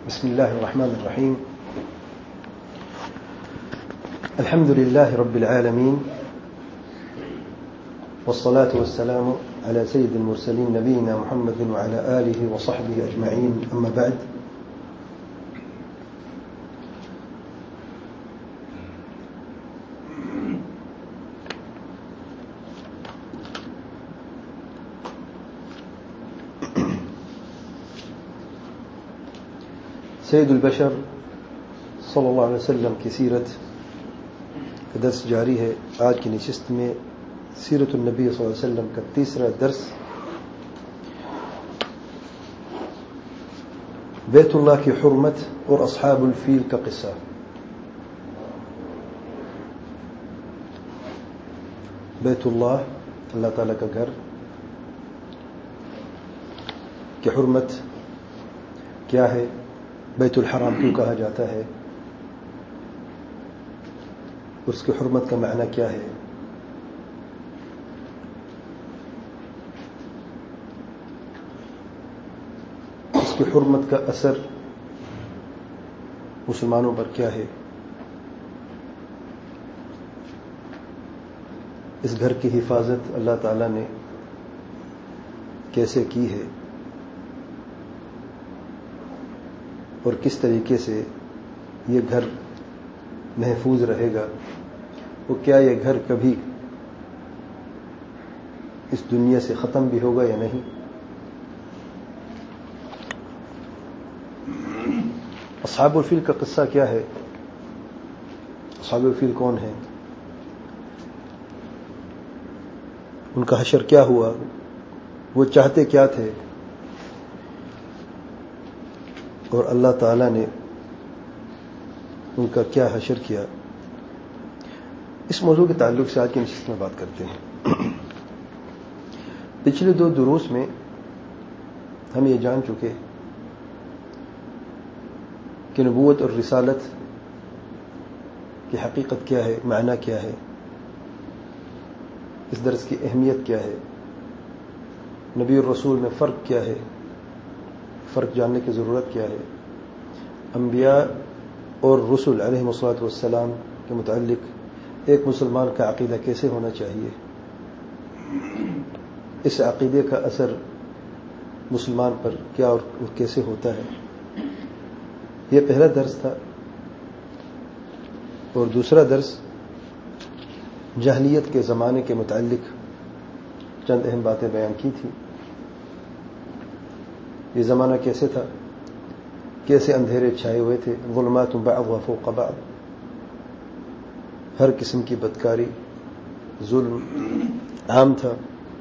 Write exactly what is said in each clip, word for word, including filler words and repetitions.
بسم الله الرحمن الرحيم. الحمد لله رب العالمين، والصلاة والسلام على سيد المرسلين نبينا محمد وعلى آله وصحبه أجمعين، أما بعد. سید البشر صلی اللہ علیہ وسلم کی سیرت کا درس جاری ہے. آج کی نشست میں سیرت النبی صلی اللہ علیہ وسلم کا تیسرا درس بیت اللہ کی حرمت اور اصحاب الفیل کا قصہ. بیت اللہ، اللہ تعالیٰ کا گھر، کی حرمت کیا ہے؟ بیت الحرام کیوں کہا جاتا ہے؟ اس کی حرمت کا معنی کیا ہے؟ اس کی حرمت کا اثر مسلمانوں پر کیا ہے؟ اس گھر کی حفاظت اللہ تعالی نے کیسے کی ہے اور کس طریقے سے یہ گھر محفوظ رہے گا، وہ کیا یہ گھر کبھی اس دنیا سے ختم بھی ہوگا یا نہیں؟ اصحاب الفیل کا قصہ کیا ہے؟ اصحاب الفیل کون ہیں؟ ان کا حشر کیا ہوا؟ وہ چاہتے کیا تھے اور اللہ تعالی نے ان کا کیا حشر کیا؟ اس موضوع کے تعلق سے آج کی نشست میں بات کرتے ہیں. پچھلے دو دروس میں ہم یہ جان چکے کہ نبوت اور رسالت کی حقیقت کیا ہے، معنی کیا ہے، اس درس کی اہمیت کیا ہے، نبی اور رسول میں فرق کیا ہے، فرق جاننے کی ضرورت کیا ہے، انبیاء اور رسول علیہ الصلوۃ والسلام کے متعلق ایک مسلمان کا عقیدہ کیسے ہونا چاہیے، اس عقیدے کا اثر مسلمان پر کیا اور کیسے ہوتا ہے. یہ پہلا درس تھا. اور دوسرا درس جاہلیت کے زمانے کے متعلق چند اہم باتیں بیان کی تھی. یہ زمانہ کیسے تھا، کیسے اندھیرے چھائے ہوئے تھے، ظلمات بعضها فوق بعض، ہر قسم کی بدکاری، ظلم عام تھا.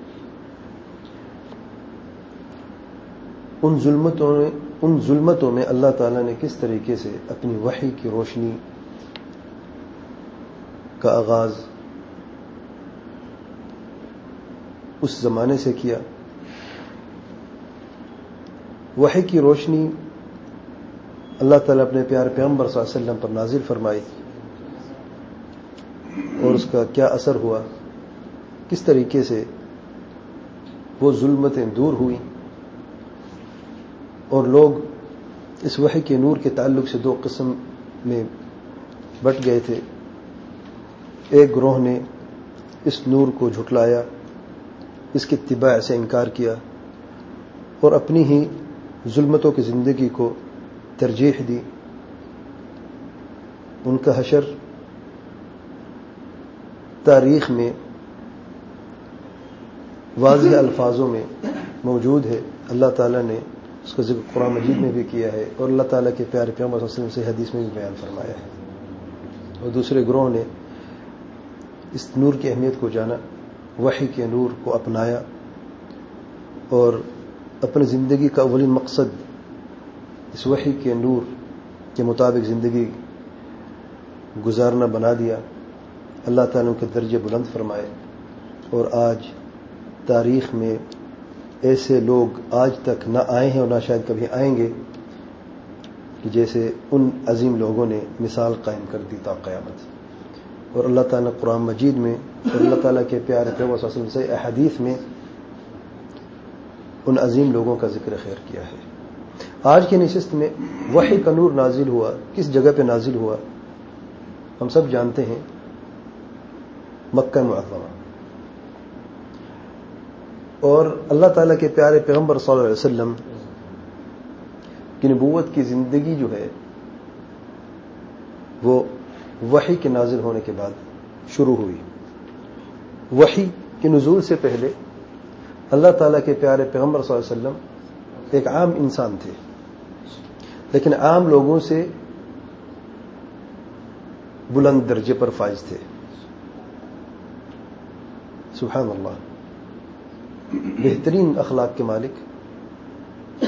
ان ظلمتوں میں ان ظلمتوں میں اللہ تعالیٰ نے کس طریقے سے اپنی وحی کی روشنی کا آغاز اس زمانے سے کیا. وحی کی روشنی اللہ تعالیٰ اپنے پیارے پیغمبر صلی اللہ علیہ وسلم پر نازل فرمائی اور اس کا کیا اثر ہوا، کس طریقے سے وہ ظلمتیں دور ہوئیں اور لوگ اس وحی کے نور کے تعلق سے دو قسم میں بٹ گئے تھے. ایک گروہ نے اس نور کو جھٹلایا، اس کی اتباع سے انکار کیا اور اپنی ہی ظلمتوں کی زندگی کو ترجیح دی. ان کا حشر تاریخ میں واضح الفاظوں میں موجود ہے. اللہ تعالیٰ نے اس کا ذکر قرآن مجید میں بھی کیا ہے اور اللہ تعالیٰ کے پیارے پیغمبر صلی اللہ علیہ وسلم سے حدیث میں بھی بیان فرمایا ہے. اور دوسرے گروہ نے اس نور کی اہمیت کو جانا، وحی کے نور کو اپنایا اور اپنی زندگی کا اولین مقصد اس وحی کے نور کے مطابق زندگی گزارنا بنا دیا. اللہ تعالیٰ کے درجے بلند فرمائے اور آج تاریخ میں ایسے لوگ آج تک نہ آئے ہیں اور نہ شاید کبھی آئیں گے کہ جیسے ان عظیم لوگوں نے مثال قائم کر دی تا قیامت. اور اللہ تعالیٰ قرآن مجید میں اور اللہ تعالیٰ کے پیارے پیغمبر صلی اللہ علیہ وسلم سے احادیث میں ان عظیم لوگوں کا ذکر خیر کیا ہے. آج کی نشست میں وحی کا نور نازل ہوا، کس جگہ پہ نازل ہوا ہم سب جانتے ہیں، مکہ معظمہ. اور اللہ تعالیٰ کے پیارے پیغمبر صلی اللہ علیہ وسلم کی نبوت کی زندگی جو ہے وہ وحی کے نازل ہونے کے بعد شروع ہوئی. وحی کے نزول سے پہلے اللہ تعالیٰ کے پیارے پیغمبر صلی اللہ علیہ وسلم ایک عام انسان تھے، لیکن عام لوگوں سے بلند درجے پر فائز تھے. سبحان اللہ. بہترین اخلاق کے مالک،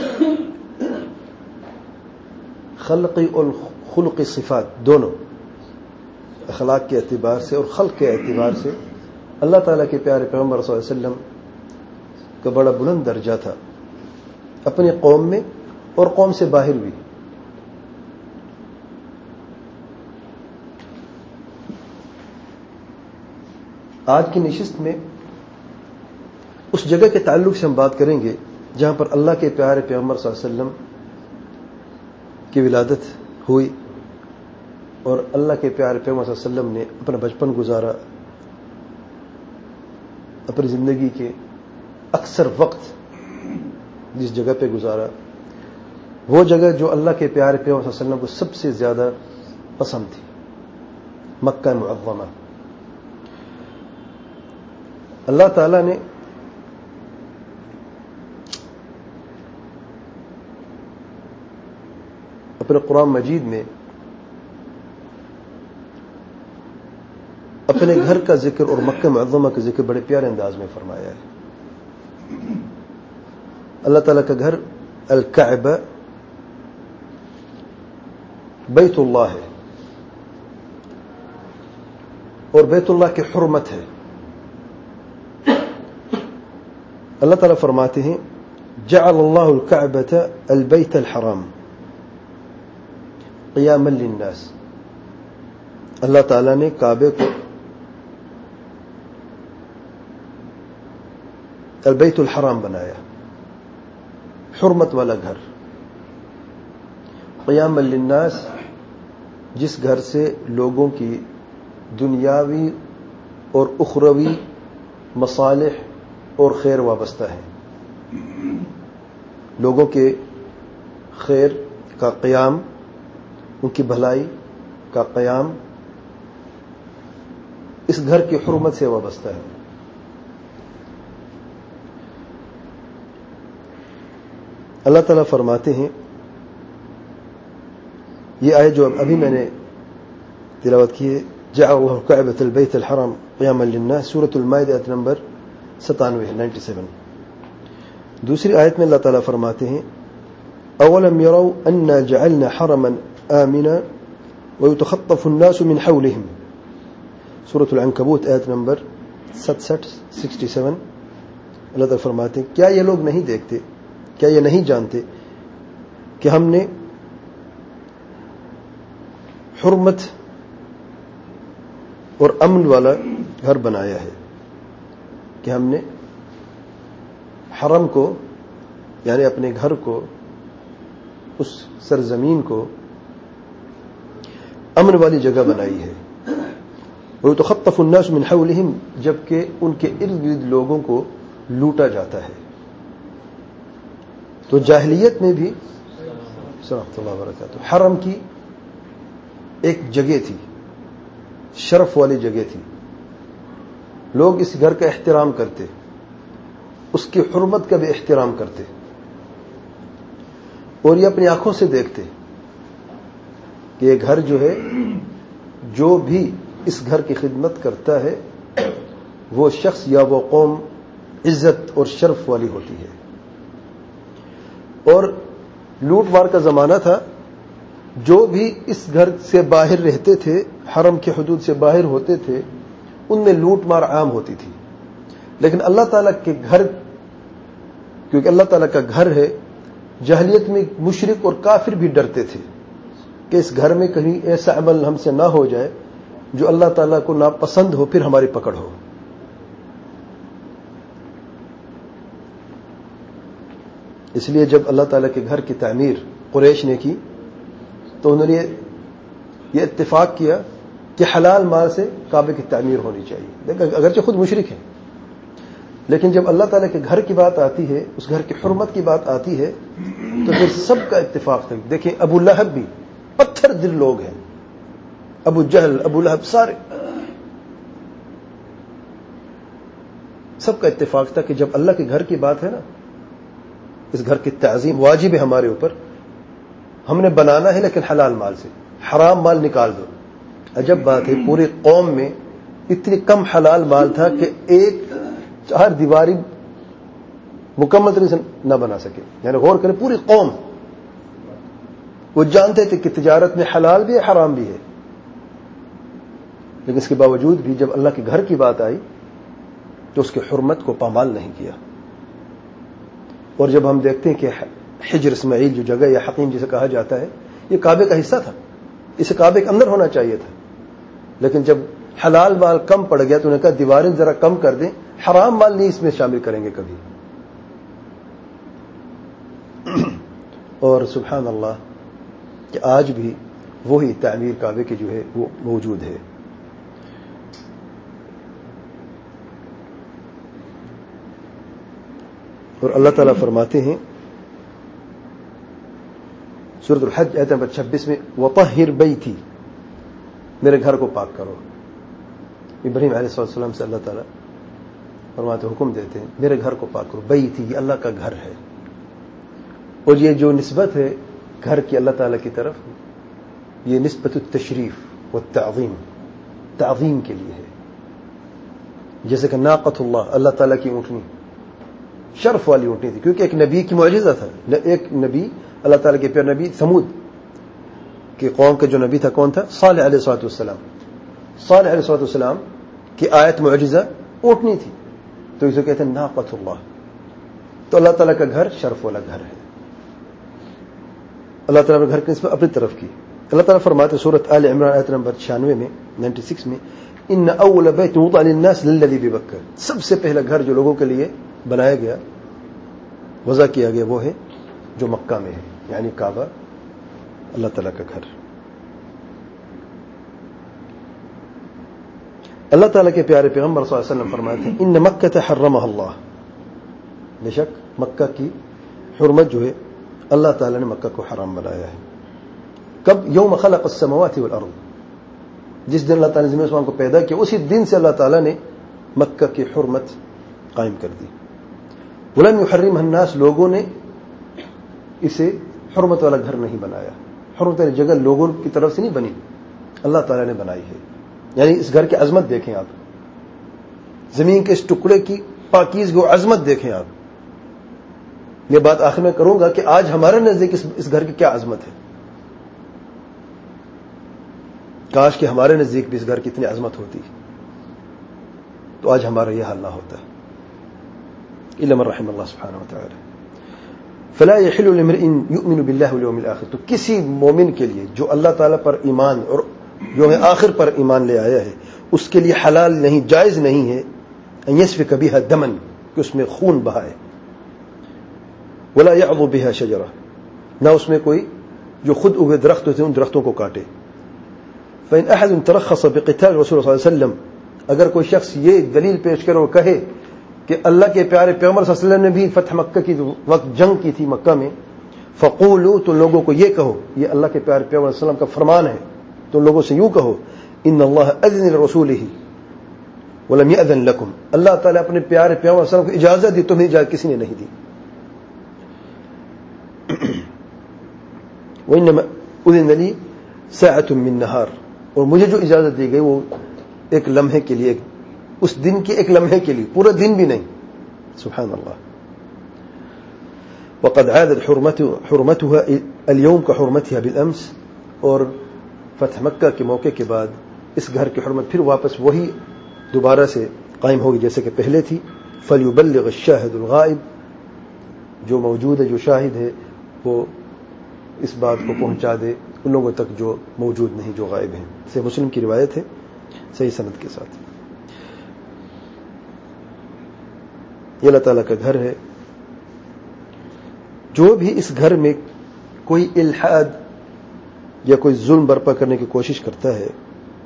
خلقی اور خلقی صفات دونوں، اخلاق کے اعتبار سے اور خلق کے اعتبار سے اللہ تعالیٰ کے پیارے پیغمبر صلی اللہ علیہ وسلم کا بڑا بلند درجہ تھا اپنی قوم میں اور قوم سے باہر بھی. آج کی نشست میں اس جگہ کے تعلق سے ہم بات کریں گے جہاں پر اللہ کے پیارے پیغمبر صلی اللہ علیہ وسلم کی ولادت ہوئی اور اللہ کے پیارے پیغمبر صلی اللہ علیہ وسلم نے اپنا بچپن گزارا، اپنی زندگی کے اکثر وقت جس جگہ پہ گزارا، وہ جگہ جو اللہ کے پیارے پیغمبر صلی اللہ علیہ وسلم کو سب سے زیادہ پسند تھی، مکہ معظمہ. اللہ تعالیٰ نے اپنے قرآن مجید میں اپنے گھر کا ذکر اور مکہ معظمہ کا ذکر بڑے پیارے انداز میں فرمایا ہے. اللہ تعالیٰ کا گھر الکعبہ بیت اللہ ہے اور بیت اللہ کی حرمت ہے. اللہ تعالیٰ فرماتے ہیں جعل اللہ الکعبۃ البیت الحرام قیاما للناس. اللہ تعالیٰ نے کعبے کو البیت الحرام بنایا، حرمت والا گھر. قیاما للناس، جس گھر سے لوگوں کی دنیاوی اور اخروی مصالح اور خیر وابستہ ہے. لوگوں کے خیر کا قیام، ان کی بھلائی کا قیام اس گھر کی حرمت سے وابستہ ہے. اللہ تعالیٰ فرماتے ہیں، یہ آیت جو ابھی میں نے تلاوت کی ہے، جعل اللہ الکعبۃ البیت الحرام قیاما للناس، سورۃ المائدہ آیت نمبر ستانوے نائنٹی سیون. دوسری آیت میں اللہ تعالیٰ فرماتے ہیں اولم یروا انا جعلنا حرما آمنا ويتخطف الناس من حولهم، سورۃ العنکبوت آیت نمبر ستسٹھ سکسٹی سیون. اللہ تعالیٰ فرماتے ہیں کیا یہ لوگ نہیں دیکھتے، کیا یہ نہیں جانتے کہ ہم نے حرمت اور امن والا گھر بنایا ہے، کہ ہم نے حرم کو یعنی اپنے گھر کو، اس سرزمین کو امن والی جگہ بنائی ہے. وَيُتَخَطَّفُ النَّاسُ مِنْ حَوْلِهِمْ، جبکہ ان کے ارد گرد لوگوں کو لوٹا جاتا ہے. تو جاہلیت میں بھی رحمۃ اللہ وبرکاتہ حرم کی ایک جگہ تھی، شرف والی جگہ تھی. لوگ اس گھر کا احترام کرتے، اس کی حرمت کا بھی احترام کرتے، اور یہ اپنی آنکھوں سے دیکھتے کہ یہ گھر جو ہے، جو بھی اس گھر کی خدمت کرتا ہے وہ شخص یا وہ قوم عزت اور شرف والی ہوتی ہے. اور لوٹ مار کا زمانہ تھا، جو بھی اس گھر سے باہر رہتے تھے، حرم کے حدود سے باہر ہوتے تھے، ان میں لوٹ مار عام ہوتی تھی. لیکن اللہ تعالیٰ کے گھر، کیونکہ اللہ تعالیٰ کا گھر ہے، جاہلیت میں مشرک اور کافر بھی ڈرتے تھے کہ اس گھر میں کہیں ایسا عمل ہم سے نہ ہو جائے جو اللہ تعالیٰ کو ناپسند ہو، پھر ہماری پکڑ ہو. اس لیے جب اللہ تعالیٰ کے گھر کی تعمیر قریش نے کی تو انہوں نے یہ اتفاق کیا کہ حلال مال سے کعبے کی تعمیر ہونی چاہیے. دیکھیں اگرچہ خود مشرک ہیں لیکن جب اللہ تعالیٰ کے گھر کی بات آتی ہے, اس گھر کی حرمت کی بات آتی ہے تو پھر سب کا اتفاق تھا. دیکھیں ابو لہب بھی پتھر دل لوگ ہیں, ابو جہل, ابو لہب, سارے سب کا اتفاق تھا کہ جب اللہ کے گھر کی بات ہے نا, اس گھر کی تعظیم واجب ہے ہمارے اوپر, ہم نے بنانا ہے لیکن حلال مال سے, حرام مال نکال دو. عجب بات ہے پوری قوم میں اتنی کم حلال مال تھا کہ ایک چار دیواری مکمل طریقے سے نہ بنا سکے. یعنی غور کریں پوری قوم وہ جانتے تھے کہ تجارت میں حلال بھی ہے حرام بھی ہے, لیکن اس کے باوجود بھی جب اللہ کے گھر کی بات آئی تو اس کی حرمت کو پامال نہیں کیا. اور جب ہم دیکھتے ہیں کہ حجر اسماعیل جو جگہ یا حقیم جسے کہا جاتا ہے یہ کعبے کا حصہ تھا, اسے کعبے کے اندر ہونا چاہیے تھا, لیکن جب حلال مال کم پڑ گیا تو انہوں نے کہا دیواریں ذرا کم کر دیں, حرام مال نہیں اس میں شامل کریں گے کبھی. اور سبحان اللہ کہ آج بھی وہی تعمیر کعبے کی جو ہے وہ موجود ہے. اور اللہ تعالیٰ فرماتے ہیں سورۃ الحج آیت نمبر چھبیس میں وطہر بیتی, میرے گھر کو پاک کرو. ابراہیم علیہ السلام سے اللہ تعالیٰ فرماتے حکم دیتے ہیں میرے گھر کو پاک کرو. بیتی یہ اللہ کا گھر ہے, اور یہ جو نسبت ہے گھر کی اللہ تعالیٰ کی طرف یہ نسبت التشریف والتعظیم, تعظیم کے لیے ہے. جیسے کہ ناقۃ اللہ, اللہ تعالیٰ کی اونٹنی شرف والی اونٹنی تھی کیونکہ ایک نبی کی معجزہ تھا. ایک نبی اللہ تعالیٰ کے پیارے نبی سمود کی قوم کا جو نبی تھا کون تھا؟ صالح علیہ الصلوۃ والسلام. صالح علیہ الصلوۃ والسلام کی آیت معجزہ اونٹنی تھی, تو اسے کہتے ہیں ناقۃ اللہ. تو اللہ تعالیٰ کا گھر شرف والا گھر ہے. اللہ تعالیٰ نے گھر کی نسبت اپنی طرف کی. اللہ تعالیٰ فرماتے سورۃ آل عمران آیت نمبر چھیانوے میں چھیانوے میں ان اول بیت وضع للناس للذی ببکہ, سب سے پہلا گھر جو لوگوں کے لیے بنایا گیا وضع کیا گیا وہ ہے جو مکہ میں ہے, یعنی کعبہ اللہ تعالیٰ کا گھر. اللہ تعالیٰ کے پیارے پیغمبر صلی اللہ علیہ وسلم فرماتے ہیں ان مکہ حرمہ اللہ, بے شک مکہ کی حرمت جو ہے اللہ تعالیٰ نے مکہ کو حرام بنایا ہے. کب؟ یوم خلق السماوات والارض, جس دن اللہ تعالیٰ نے زمین و آسمان کو پیدا کیا اسی دن سے اللہ تعالیٰ نے مکہ کی حرمت قائم کر دی. ولم يحرمها الناس, لوگوں نے اسے حرمت والا گھر نہیں بنایا. حرمت والی جگہ لوگوں کی طرف سے نہیں بنی, اللہ تعالیٰ نے بنائی ہے. یعنی اس گھر کی عظمت دیکھیں آپ, زمین کے اس ٹکڑے کی پاکیزگی و عظمت دیکھیں آپ. یہ بات آخر میں کروں گا کہ آج ہمارے نزدیک اس گھر کی کیا عظمت ہے. کاش کہ ہمارے نزدیک بھی اس گھر کی اتنی عظمت ہوتی تو آج ہمارا یہ حال نہ ہوتا. الا من رحم اللہ سبحانہ وتعالی. فلا يحل لامرئ يؤمن بالله واليوم الاخر, تو کسی مومن کے لیے جو اللہ تعالیٰ پر ایمان اور یوم آخر پر ایمان لے آیا ہے اس کے لیے حلال نہیں, جائز نہیں ہے ان يسفك بها دما, کہ اس میں خون بہائے. ولا يعض بها شجرہ, نہ اس میں کوئی جو خود اگے درخت ہوتے ہیں ان درختوں کو کاٹے. فإن أحد ترخص بقتال رسول اللہ صلی اللہ علیہ وسلم, اگر کوئی شخص یہ دلیل پیش کرے اور کہے کہ اللہ کے پیارے پیغمبر صلی اللہ علیہ وسلم نے بھی فتح مکہ کی وقت جنگ کی تھی مکہ میں, فقولوا, تو لوگوں کو یہ کہو, یہ اللہ کے پیارے پیغمبر صلی اللہ علیہ وسلم کا فرمان ہے, تو لوگوں سے یوں کہو ان اللہ اذن لرسولہ ولم یأذن لکم, اللہ تعالیٰ اپنے پیارے پیغمبر صلی اللہ علیہ وسلم کو اجازت دی, تمہیں اجازت کسی نے نہیں دی. وانما اذن لی ساعۃ من نہار, اور مجھے جو اجازت دی گئی وہ ایک لمحے کے لیے, اس دن کے ایک لمحے کے لیے, پورا دن بھی نہیں. سبحان اللہ. وقد عادت حرمتها اليوم كحرمتها بالامس, اور فتح مکہ کے موقع کے بعد اس گھر کی حرمت پھر واپس وہی دوبارہ سے قائم ہوگی جیسے کہ پہلے تھی. فليبلغ الشاهد الغائب, جو موجود ہے, جو شاہد ہے, وہ اس بات کو پہنچا دے ان لوگوں تک جو موجود نہیں, جو غائب ہیں. سے مسلم کی روایت ہے صحیح سند کے ساتھ. یہ اللہ تعالیٰ کا گھر ہے. جو بھی اس گھر میں کوئی الحاد یا کوئی ظلم برپا کرنے کی کوشش کرتا ہے،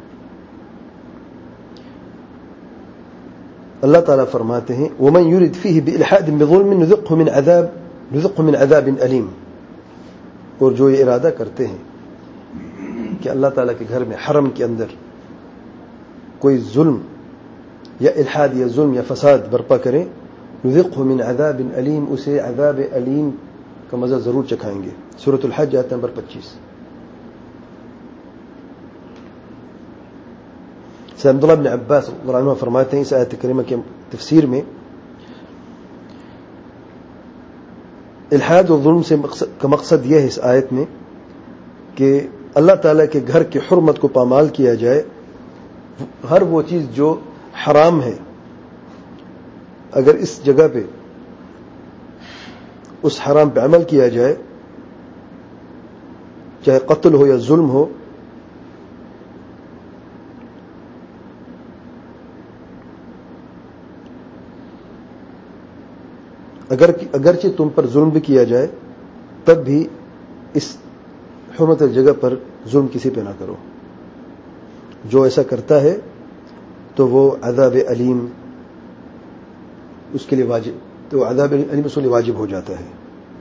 اللہ تعالیٰ فرماتے ہیں وَمَن يُرِدْ فِيهِ بِإِلْحَادٍ بِظُلْمٍ نُذِقْهُ مِنْ عَذَابٍ نُذِقْهُ مِنْ عَذَابٍ أَلِيمٍ. اور جو یہ ارادہ کرتے ہیں کہ اللہ تعالیٰ کے گھر میں حرم کے اندر کوئی ظلم یا الحاد یا ظلم یا فساد برپا کریں، نُذِقْهُ مِنْ عَذَابٍ أَلِيمٍ، اسے عذاب علیم کا مزہ ضرور چکھائیں گے. سورۃ الحج آیت نمبر پچیس. سید عبداللہ بن عباس رضی اللہ عنہ فرماتے ہیں اس آیت کریمہ کے تفسیر میں، الحاد و ظلم سے کا مقصد یہ ہے اس آیت میں کہ اللہ تعالیٰ کے گھر کی حرمت کو پامال کیا جائے. ہر وہ چیز جو حرام ہے اگر اس جگہ پہ اس حرام پہ عمل کیا جائے، چاہے قتل ہو یا ظلم ہو، اگر اگرچہ تم پر ظلم بھی کیا جائے تب بھی اس حرمت جگہ پر ظلم کسی پہ نہ کرو. جو ایسا کرتا ہے تو وہ عذاب علیم اس کے لیے واجب تو عذاب علیم اس کے لیے واجب ہو جاتا ہے.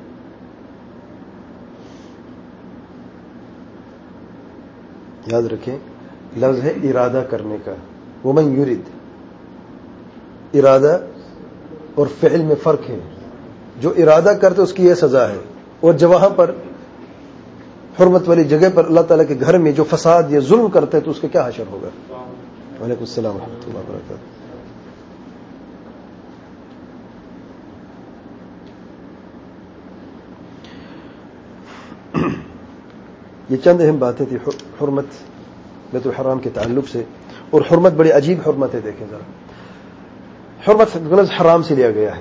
یاد رکھیں لفظ ہے ارادہ کرنے کا. ومن یرید، ارادہ اور فعل میں فرق ہے. جو ارادہ کرتے اس کی یہ سزا ہے، اور جو وہاں پر حرمت والی جگہ پر اللہ تعالیٰ کے گھر میں جو فساد یا ظلم کرتے تو اس کا کیا حشر ہوگا. وعلیکم السلام ورحمۃ اللہ وبرکاتہ. یہ چند اہم باتیں تھی حرمت بیت الحرام کے تعلق سے. اور حرمت بڑی عجیب حرمت ہے. دیکھیں ذرا، حرمت غلط حرام سے لیا گیا ہے.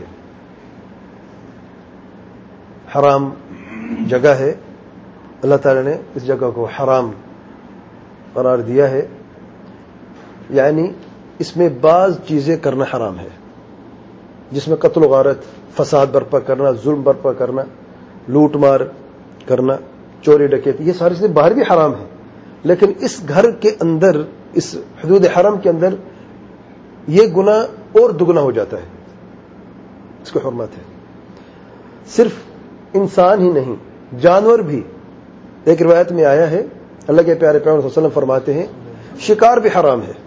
حرام جگہ ہے، اللہ تعالی نے اس جگہ کو حرام قرار دیا ہے، یعنی اس میں بعض چیزیں کرنا حرام ہے، جس میں قتل و غارت، فساد برپا کرنا، ظلم برپا کرنا، لوٹ مار کرنا، چوری ڈکیتی، یہ ساری چیزیں باہر بھی حرام ہیں. لیکن اس گھر کے اندر، اس حدود حرم کے اندر یہ گناہ اور دگنا ہو جاتا ہے. اس کو حرمت ہے. صرف انسان ہی نہیں، جانور بھی. ایک روایت میں آیا ہے اللہ کے پیارے پیغمبر صلی اللہ علیہ وسلم فرماتے ہیں شکار بھی حرام ہے.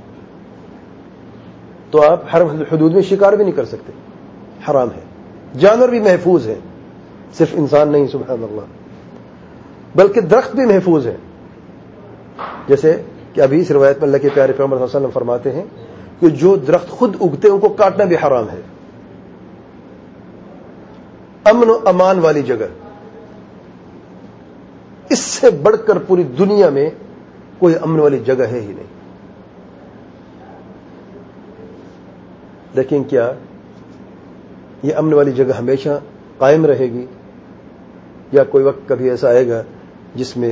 تو آپ حرم حدود میں شکار بھی نہیں کر سکتے، حرام ہے. جانور بھی محفوظ ہیں، صرف انسان نہیں، سبحان اللہ، بلکہ درخت بھی محفوظ ہے. جیسے کہ ابھی اس روایت میں اللہ کے پیارے پیغمبر صلی اللہ علیہ وسلم فرماتے ہیں کہ جو درخت خود اگتے ہیں ان کو کاٹنا بھی حرام ہے. امن و امان والی جگہ، اس سے بڑھ کر پوری دنیا میں کوئی امن والی جگہ ہے ہی نہیں. لیکن کیا یہ امن والی جگہ ہمیشہ قائم رہے گی، یا کوئی وقت کبھی ایسا آئے گا جس میں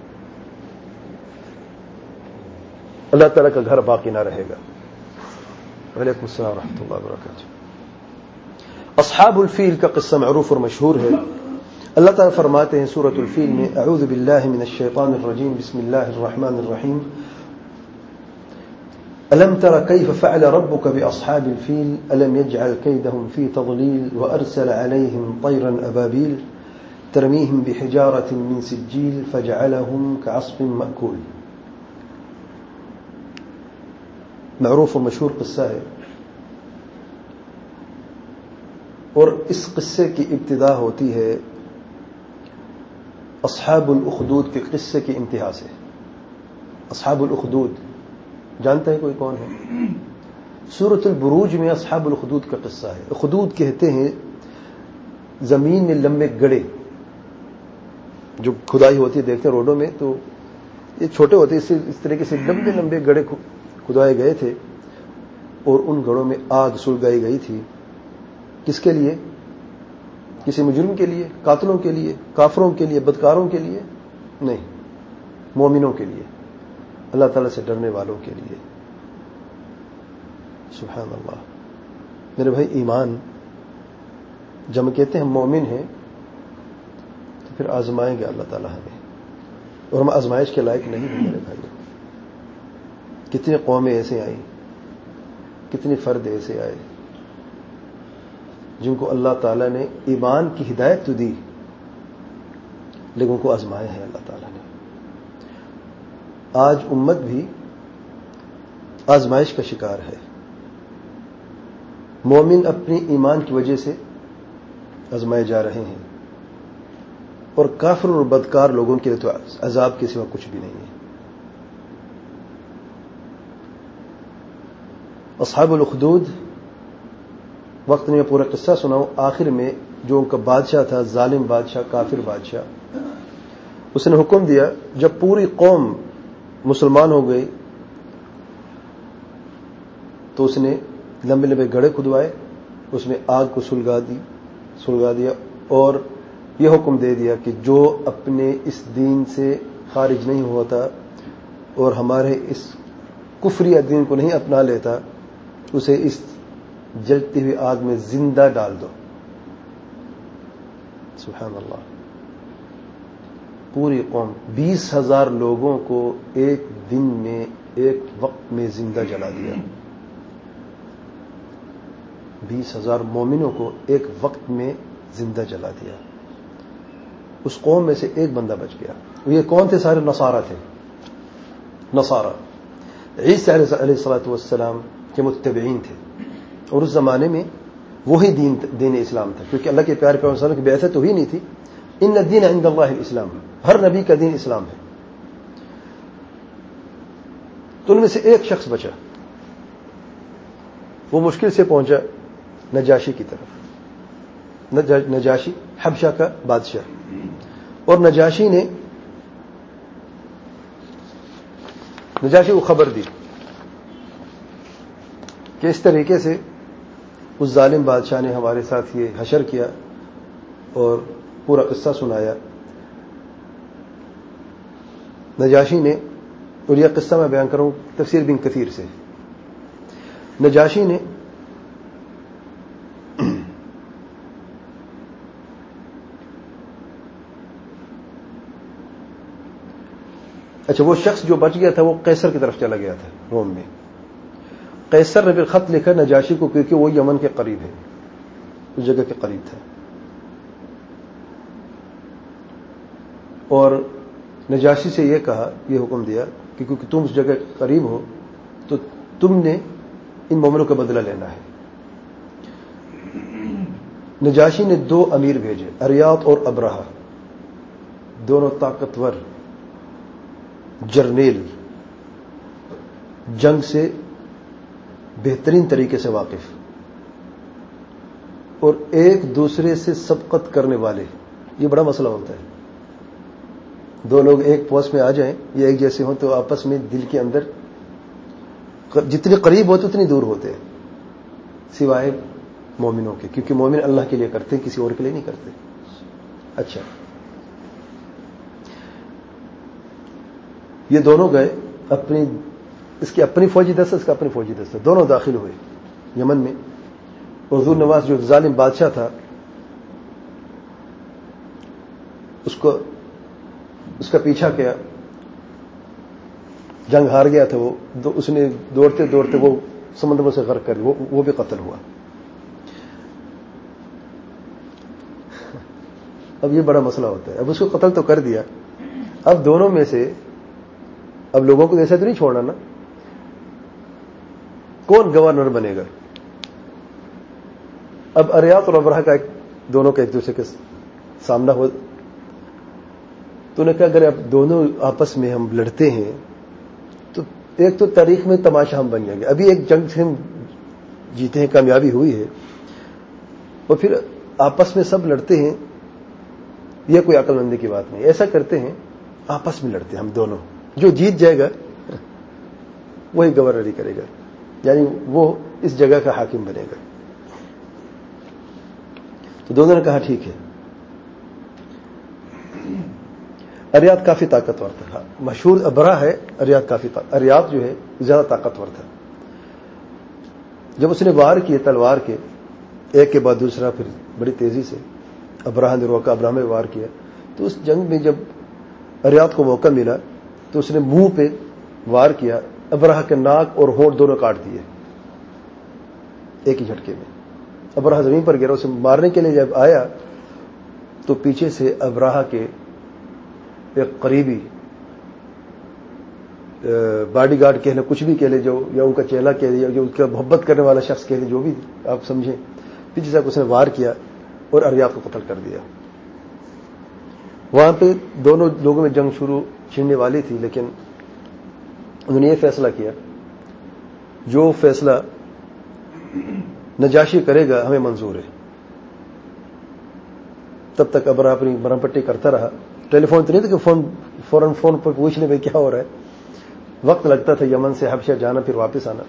اللہ تعالیٰ کا گھر باقی نہ رہے گا. وعلیکم السلام ورحمۃ اللہ وبرکاتہ. اصحاب الفیل کا قصہ معروف اور مشہور ہے. اللہ تعالیٰ فرماتے ہیں سورۃ الفیل میں اعوذ باللہ من الشیطان الرجیم بسم اللہ الرحمن الرحیم الم تر کیف فعل ربک باصحاب الفیل الم یجعل کیدہم فی تضلیل وارسل علیہم طیرا ابابیل ترمیہم بحجارۃ من سجیل فجعلہم کعصف مأکول. معروف و مشہور قصہ ہے، اور اس قصے کی ابتدا ہوتی ہے اصحاب الاخدود کے قصے کی انتہا سے. اصحاب الاخدود جانتے ہیں کوئی کون ہے؟ سورۃ البروج میں اصحاب الاخدود کا قصہ ہے. اخدود کہتے ہیں زمین میں لمبے گڑھے جو کھدائی ہوتی ہے، دیکھتے ہیں روڈوں میں تو یہ چھوٹے ہوتے ہیں، اس طریقے سے لمبے لمبے گڑھے کھدائے گئے تھے، اور ان گڑھوں میں آگ سلگائی گئی تھی. کس کے لیے؟ کسی مجرم کے لیے، قاتلوں کے لیے، کافروں کے لیے، بدکاروں کے لیے نہیں، مومنوں کے لیے، اللہ تعالیٰ سے ڈرنے والوں کے لیے. سبحان اللہ. میرے بھائی، ایمان جب ہم کہتے ہیں ہم مومن ہیں پھر آزمائیں گے اللہ تعالیٰ ہمیں، اور ہم آزمائش کے لائق نہیں ہیں میرے بھائیوں۔ کتنی قومیں ایسے آئیں، کتنے فرد ایسے آئے جن کو اللہ تعالیٰ نے ایمان کی ہدایت تو دی، لیکن ان کو آزمائے ہیں اللہ تعالیٰ نے۔ آج امت بھی آزمائش کا شکار ہے۔ مومن اپنی ایمان کی وجہ سے آزمائے جا رہے ہیں، اور کافر اور بدکار لوگوں کے لیے تو عذاب کے سوا کچھ بھی نہیں ہے۔ اصحاب الاخدود وقت میں پورا قصہ سناؤں، آخر میں جو ان کا بادشاہ تھا، ظالم بادشاہ، کافر بادشاہ، اس نے حکم دیا، جب پوری قوم مسلمان ہو گئی تو اس نے لمبے لمبے گڑھے کھدوائے، اس میں آگ کو سلگا دی سلگا دیا اور یہ حکم دے دیا کہ جو اپنے اس دین سے خارج نہیں ہوتا اور ہمارے اس کفری دین کو نہیں اپنا لیتا، اسے اس جلتی ہوئی آگ میں زندہ ڈال دو۔ سبحان اللہ، پوری قوم بیس ہزار لوگوں کو ایک دن میں ایک وقت میں زندہ جلا دیا۔ بیس ہزار مومنوں کو ایک وقت میں زندہ جلا دیا۔ اس قوم میں سے ایک بندہ بچ گیا۔ یہ کون تھے؟ سارے نصارہ تھے، نصارہ عیسیٰ علیہ الصلوۃ والسلام کے متبعین تھے، اور اس زمانے میں وہی دین دین اسلام تھا، کیونکہ اللہ کے پیارے پیغمبر صلی اللہ علیہ وسلم کی بعثت تو ہوئی نہیں تھی۔ ان الدین عند اللہ الاسلام، ہر نبی کا دین اسلام ہے۔ تو ان میں سے ایک شخص بچا، وہ مشکل سے پہنچا نجاشی کی طرف۔ نجاشی حبشہ کا بادشاہ، اور نجاشی نے نجاشی کو خبر دی کہ اس طریقے سے اس ظالم بادشاہ نے ہمارے ساتھ یہ حشر کیا، اور پورا قصہ سنایا۔ نجاشی نے، اور یہ قصہ میں بیان کروں تفسیر بن کثیر سے، نجاشی نے اچھا وہ شخص جو بچ گیا تھا وہ قیصر کی طرف چلا گیا تھا، روم میں۔ قیصر نے بھی خط لکھا نجاشی کو، کیونکہ وہ یمن کے قریب ہے، اس جگہ کے قریب تھا، اور نجاشی سے یہ کہا، یہ حکم دیا کہ کیونکہ تم اس جگہ کے قریب ہو تو تم نے ان مومنوں کا بدلہ لینا ہے۔ نجاشی نے دو امیر بھیجے، اریاط اور ابرہہ، دونوں طاقتور جرنیل، جنگ سے بہترین طریقے سے واقف، اور ایک دوسرے سے سبقت کرنے والے۔ یہ بڑا مسئلہ ہوتا ہے، دو لوگ ایک پوسٹ میں آ جائیں یا ایک جیسے ہوں تو آپس میں دل کے اندر جتنے قریب ہوتے اتنی دور ہوتے ہیں، سوائے مومنوں کے، کیونکہ مومن اللہ کے لیے کرتے ہیں، کسی اور کے لیے نہیں کرتے۔ اچھا، یہ دونوں گئے، اپنی اس کی اپنی فوجی دستہ، اس کا اپنی فوجی دستہ، دونوں داخل ہوئے یمن میں۔ اور ذو النواس جو ظالم بادشاہ تھا، اس کو اس کا پیچھا کیا، جنگ ہار گیا تھا وہ، اس نے دوڑتے دوڑتے وہ سمندر سے غرق کر وہ, وہ بھی قتل ہوا۔ اب یہ بڑا مسئلہ ہوتا ہے، اب اس کو قتل تو کر دیا، اب دونوں میں سے اب لوگوں کو ایسے تو نہیں چھوڑنا نا، کون گورنر بنے گا؟ اب اریاط اور ابرہہ کا ایک دونوں کا ایک دوسرے کے سامنا ہو، تو نے کہا اگر اب دونوں آپس میں ہم لڑتے ہیں تو ایک تو تاریخ میں تماشا ہم بن جائیں گے، ابھی ایک جنگ سے ہم جیتے ہیں، کامیابی ہوئی ہے، اور پھر آپس میں سب لڑتے ہیں، یہ کوئی عقل مندی کی بات نہیں۔ ایسا کرتے ہیں آپس میں لڑتے ہیں ہم دونوں، جو جیت جائے گا وہی گورنری کرے گا، یعنی وہ اس جگہ کا حاکم بنے گا۔ تو دونوں نے کہا ٹھیک ہے۔ اریاط کافی طاقتور تھا، مشہور ابرہہ ہے، اریاط کافی اریاط جو ہے زیادہ طاقتور تھا۔ جب اس نے وار کیے تلوار کے ایک کے بعد دوسرا، پھر بڑی تیزی سے ابرہہ نے روکا، ابرہہ میں وار کیا، تو اس جنگ میں جب اریات کو موقع ملا تو اس نے منہ پہ وار کیا، ابرہہ کے ناک اور ہونٹ دونوں کاٹ دیے ایک ہی جھٹکے میں. ابرہہ زمین پر گرا، اسے مارنے کے لیے جب آیا تو پیچھے سے ابرہہ کے ایک قریبی باڈی گارڈ کہہ لیں، کچھ بھی کہہ لیں، جو یا ان کا چیلا کہہ لیں، جو ان کا محبت کرنے والا شخص کہہ لیں، جو بھی آپ سمجھیں، پیچھے سے اس نے وار کیا اور اریات کو قتل کر دیا. وہاں پہ دونوں لوگوں میں جنگ شروع چھڑنے والی تھی، لیکن انہوں نے یہ فیصلہ کیا جو فیصلہ نجاشی کرے گا ہمیں منظور ہے. تب تک ابرہہ اپنی مرہم پٹی کرتا رہا. ٹیلی فون تو نہیں تھا کہ فون فوراً فون پر پوچھنے میں کیا ہو رہا ہے. وقت لگتا تھا یمن سے حبشہ جانا پھر واپس آنا.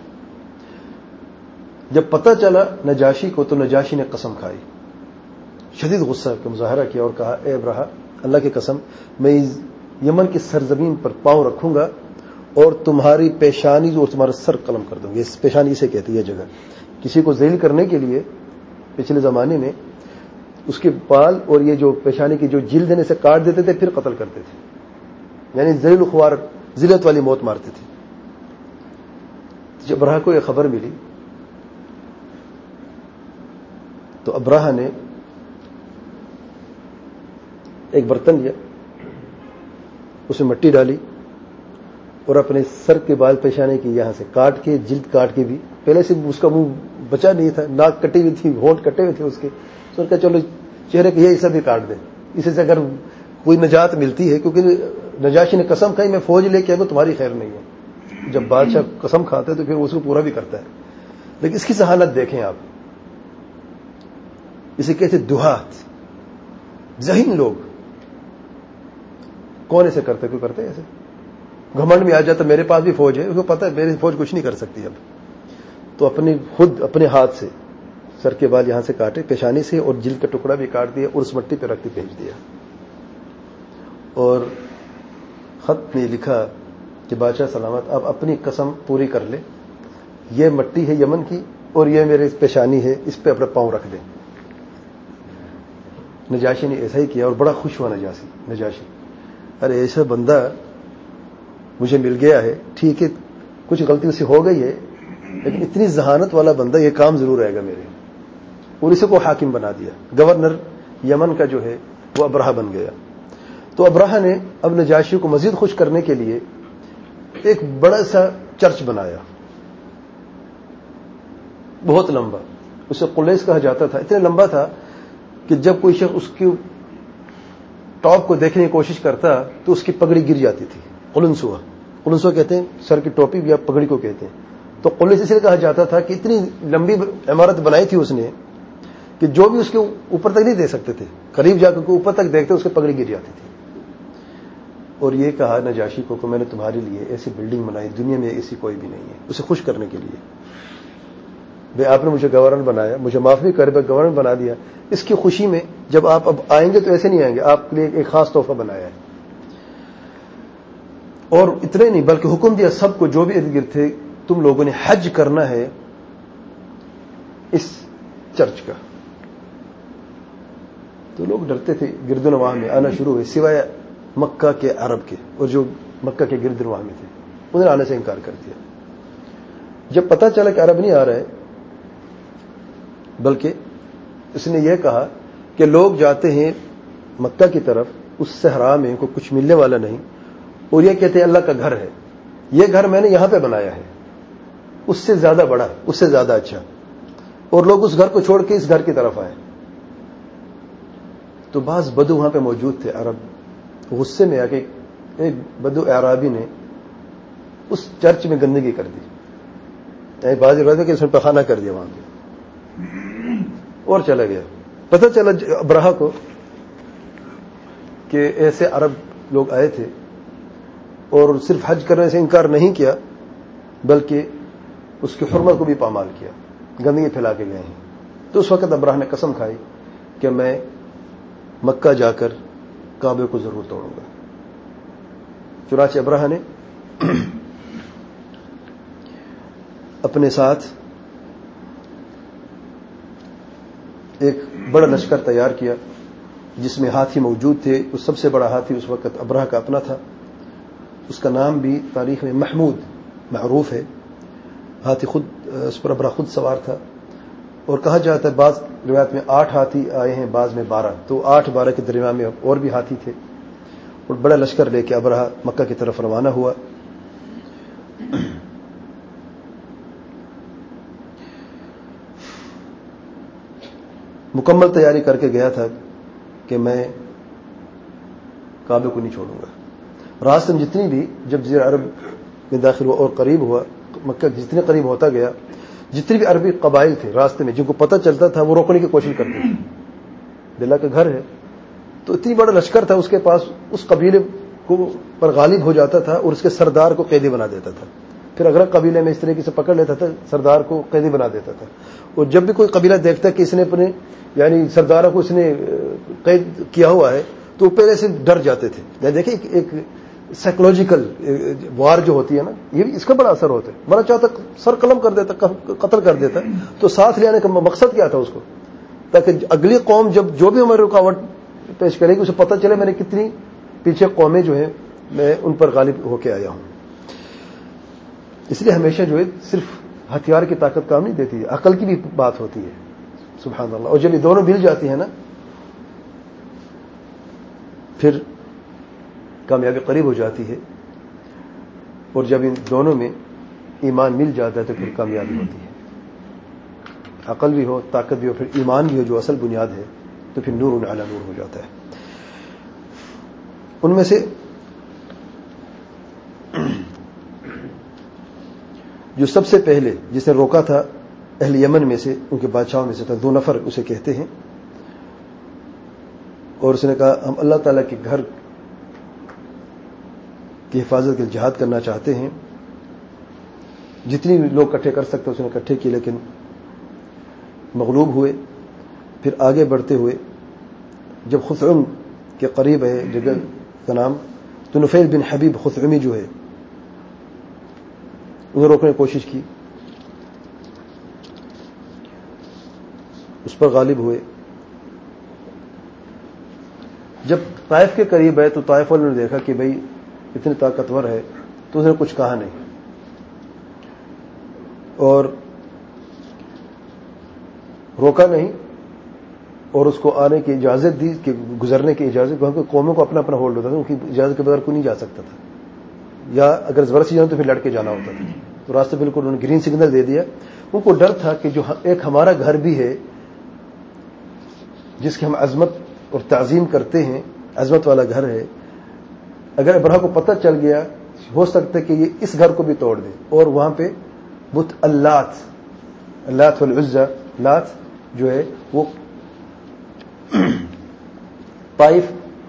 جب پتہ چلا نجاشی کو تو نجاشی نے قسم کھائی، شدید غصہ کا مظاہرہ کیا اور کہا اے ابرہہ اللہ کی قسم میں یمن کی سرزمین پر پاؤں رکھوں گا اور تمہاری پیشانی اور تمہارا سر قلم کر دوں گی. اس پیشانی سے کہتی ہے جگہ کسی کو ذلیل کرنے کے لیے پچھلے زمانے میں اس کے بال اور یہ جو پیشانی کی جو جلد دینے سے کاٹ دیتے تھے پھر قتل کرتے تھے، یعنی ذلیل خوار ذلت والی موت مارتے تھے. جب ابرہہ کو یہ خبر ملی تو ابرہہ نے ایک برتن لیا، اس میں مٹی ڈالی اور اپنے سر کے بال پیشانے کی یہاں سے کاٹ کے جلد کاٹ کے بھی، پہلے سے اس کا منہ بچا نہیں تھا، ناک کٹی ہوئی تھی، ہونٹ کٹے ہوئے تھے اس کے، تو کہا چلو چہرے کا یہ حصہ بھی کاٹ دیں، اسے سے اگر کوئی نجات ملتی ہے. کیونکہ نجاشی نے قسم کھائی میں فوج لے کے آئے گا تمہاری خیر نہیں ہے. جب بادشاہ قسم کھاتا ہے تو پھر اس کو پورا بھی کرتا ہے. لیکن اس کی ذہانت دیکھیں آپ، اسے کہتے دہات ذہین لوگ. کون ایسے کرتے؟ کیوں کرتے ایسے؟ گھمنڈ میں آ جاتا میرے پاس بھی فوج ہے، اس کو پتا ہے میری فوج کچھ نہیں کر سکتی. اب تو اپنی خود اپنے ہاتھ سے سر کے بال یہاں سے کاٹے پیشانی سے اور جلد کا ٹکڑا بھی کاٹ دیا اور اس مٹی پہ رکھ کے بھیج دیا. اور خط میں لکھا کہ بادشاہ سلامت آپ اپنی قسم پوری کر لیں، یہ مٹی ہے یمن کی اور یہ میرے پیشانی ہے، اس پہ اپنا پاؤں رکھ دیں. نجاشی نے ایسا ہی کیا اور بڑا خوش ہوا نجاشی نجاشی ارے ایسا بندہ مجھے مل گیا ہے، ٹھیک ہے کچھ غلطی اسے ہو گئی ہے لیکن اتنی ذہانت والا بندہ یہ کام ضرور رہے گا میرے. اور اسے کو حاکم بنا دیا، گورنر یمن کا جو ہے وہ ابرہہ بن گیا. تو ابرہہ نے اب نجاشی کو مزید خوش کرنے کے لیے ایک بڑا سا چرچ بنایا، بہت لمبا، اسے قلیس کہا جاتا تھا. اتنا لمبا تھا کہ جب کوئی شخص اس کی ٹاپ کو دیکھنے کی کوشش کرتا تو اس کی پگڑی گر جاتی تھی. قلنسوا قلنسوا کہتے ہیں سر کی ٹوپی یا پگڑی کو کہتے ہیں. تو قلیس اس لیے کہا جاتا تھا کہ اتنی لمبی عمارت بنائی تھی اس نے کہ جو بھی اس کے اوپر تک نہیں دیکھ سکتے تھے، قریب جا کر اوپر تک دیکھتے اس کی پگڑی گر جاتی تھی. اور یہ کہا نجاشی کو کہ میں نے تمہارے لیے ایسی بلڈنگ بنائی دنیا میں ایسی کوئی بھی نہیں ہے، اسے خوش کرنے کے لیے. بھائی آپ نے مجھے گورنر بنایا، مجھے معاف بھی کر گورنر بنا دیا، اس کی خوشی میں جب آپ اب آئیں گے تو ایسے نہیں آئیں گے، آپ کے لیے ایک خاص تحفہ بنایا ہے. اور اتنے نہیں بلکہ حکم دیا سب کو جو بھی ارد گرد تھے تم لوگوں نے حج کرنا ہے اس چرچ کا. تو لوگ ڈرتے تھے، گرد و نواح میں آنا شروع ہوئے سوائے مکہ کے عرب کے، اور جو مکہ کے گرد و نواح میں تھے انہوں نے آنے سے انکار کر دیا. جب پتہ چلا کہ عرب نہیں آ رہے بلکہ اس نے یہ کہا کہ لوگ جاتے ہیں مکہ کی طرف، اس صحرا میں ان کو کچھ ملنے والا نہیں، اور یہ کہتے ہیں اللہ کا گھر ہے، یہ گھر میں نے یہاں پہ بنایا ہے، اس سے زیادہ بڑا، اس سے زیادہ اچھا، اور لوگ اس گھر کو چھوڑ کے اس گھر کی طرف آئے. تو بعض بدو وہاں پہ موجود تھے عرب، غصے میں آ کے ایک بدو اعرابی نے اس چرچ میں گندگی کر دی، بعض روایت ہے کہ اس نے پخانہ کر دیا وہاں پہ اور چلا گیا. پتہ چلا ابرہہ کو کہ ایسے عرب لوگ آئے تھے اور صرف حج کرنے سے انکار نہیں کیا بلکہ اس کی حرمت کو بھی پامال کیا، گندگی پھیلا کے گئے ہیں. تو اس وقت ابرہہ نے قسم کھائی کہ میں مکہ جا کر کعبے کو ضرور توڑوں گا. چنانچہ ابرہہ نے اپنے ساتھ ایک بڑا لشکر تیار کیا جس میں ہاتھی موجود تھے. اس سب سے بڑا ہاتھی اس وقت ابرہہ کا اپنا تھا. اس کا نام بھی تاریخ میں محمود معروف ہے. ہاتھی خود اس پر ابرہہ خود سوار تھا. اور کہا جاتا ہے بعض روایت میں آٹھ ہاتھی آئے ہیں, بعض میں بارہ. تو آٹھ بارہ کے درمیان میں اور بھی ہاتھی تھے. اور بڑا لشکر لے کے ابرہہ مکہ کی طرف روانہ ہوا. مکمل تیاری کر کے گیا تھا کہ میں کعبے کو نہیں چھوڑوں گا. راستے میں جتنی بھی جب جزیرہ عرب میں داخل ہوا اور قریب ہوا, مکہ جتنے قریب ہوتا گیا, جتنے بھی عربی قبائل تھے راستے میں جن کو پتہ چلتا تھا وہ روکنے کی کوشش کرتے تھے. دلہ کا گھر ہے تو اتنی بڑا لشکر تھا اس کے پاس, اس قبیلے کو پر غالب ہو جاتا تھا اور اس کے سردار کو قیدی بنا دیتا تھا. پھر اگر قبیلے میں اس طریقے سے پکڑ لیتا تھا, سردار کو قیدی بنا دیتا تھا. اور جب بھی کوئی قبیلہ دیکھتا کہ اس نے اپنے یعنی سرداروں کو اس نے قید کیا ہوا ہے تو وہ پہلے سے ڈر جاتے تھے. یعنی دیکھیں ایک سائیکولوجیکل وار جو ہوتی ہے نا, یہ بھی اس کا بڑا اثر ہوتا ہے. مرا چاہتا سر قلم کر دیتا, قتل کر دیتا. تو ساتھ لے آنے کا مقصد کیا تھا اس کو, تاکہ اگلی قوم جب جو بھی ہماری رکاوٹ پیش کرے گی اسے پتہ چلے میں نے کتنی پیچھے قومیں جو ہیں میں ان پر غالب ہو کے آیا ہوں. اس لیے ہمیشہ جو ہے صرف ہتھیار کی طاقت کام نہیں دیتی ہے, عقل کی بھی بات ہوتی ہے. سبحان اللہ. اور جب یہ دونوں مل جاتی ہیں نا پھر کامیابی قریب ہو جاتی ہے. اور جب ان دونوں میں ایمان مل جاتا ہے تو پھر کامیابی ہوتی ہے. عقل بھی ہو, طاقت بھی ہو, پھر ایمان بھی ہو جو اصل بنیاد ہے, تو پھر نور علی نور ہو جاتا ہے. ان میں سے جو سب سے پہلے جس نے روکا تھا اہل یمن میں سے, ان کے بادشاہوں میں سے تھا, دو نفر اسے کہتے ہیں. اور اس نے کہا ہم اللہ تعالیٰ کے گھر کی حفاظت کے جہاد کرنا چاہتے ہیں. جتنی لوگ اکٹھے کر سکتے اس نے اکٹھے کیے, لیکن مغلوب ہوئے. پھر آگے بڑھتے ہوئے جب خثعم کے قریب ہے جگہ کا نام, تو نفیل بن حبیب خثعمی جو ہے انہیں روکنے کی کوشش کی, اس پر غالب ہوئے. جب طائف کے قریب ہے تو طائف والوں نے دیکھا کہ بھئی اتنی طاقتور ہے, تو اس نے کچھ کہا نہیں اور روکا نہیں, اور اس کو آنے کی اجازت دی کہ گزرنے کی اجازت. وہاں قوموں کو اپنا اپنا ہولڈ ہوتا تھا, ان کی اجازت کے بغیر کوئی نہیں جا سکتا تھا, یا اگر زبردستی جانا تو پھر لڑ کے جانا ہوتا تھا. تو راستے بالکل انہوں نے گرین سگنل دے دیا. ان کو ڈر تھا کہ جو ایک ہمارا گھر بھی ہے جس کی ہم عظمت اور تعظیم کرتے ہیں, عظمت والا گھر ہے, اگر ابرہہ کو پتہ چل گیا ہو سکتا ہے کہ یہ اس گھر کو بھی توڑ دے. اور وہاں پہ بت اللات, اللات والعزى, لات جو ہے وہ طائف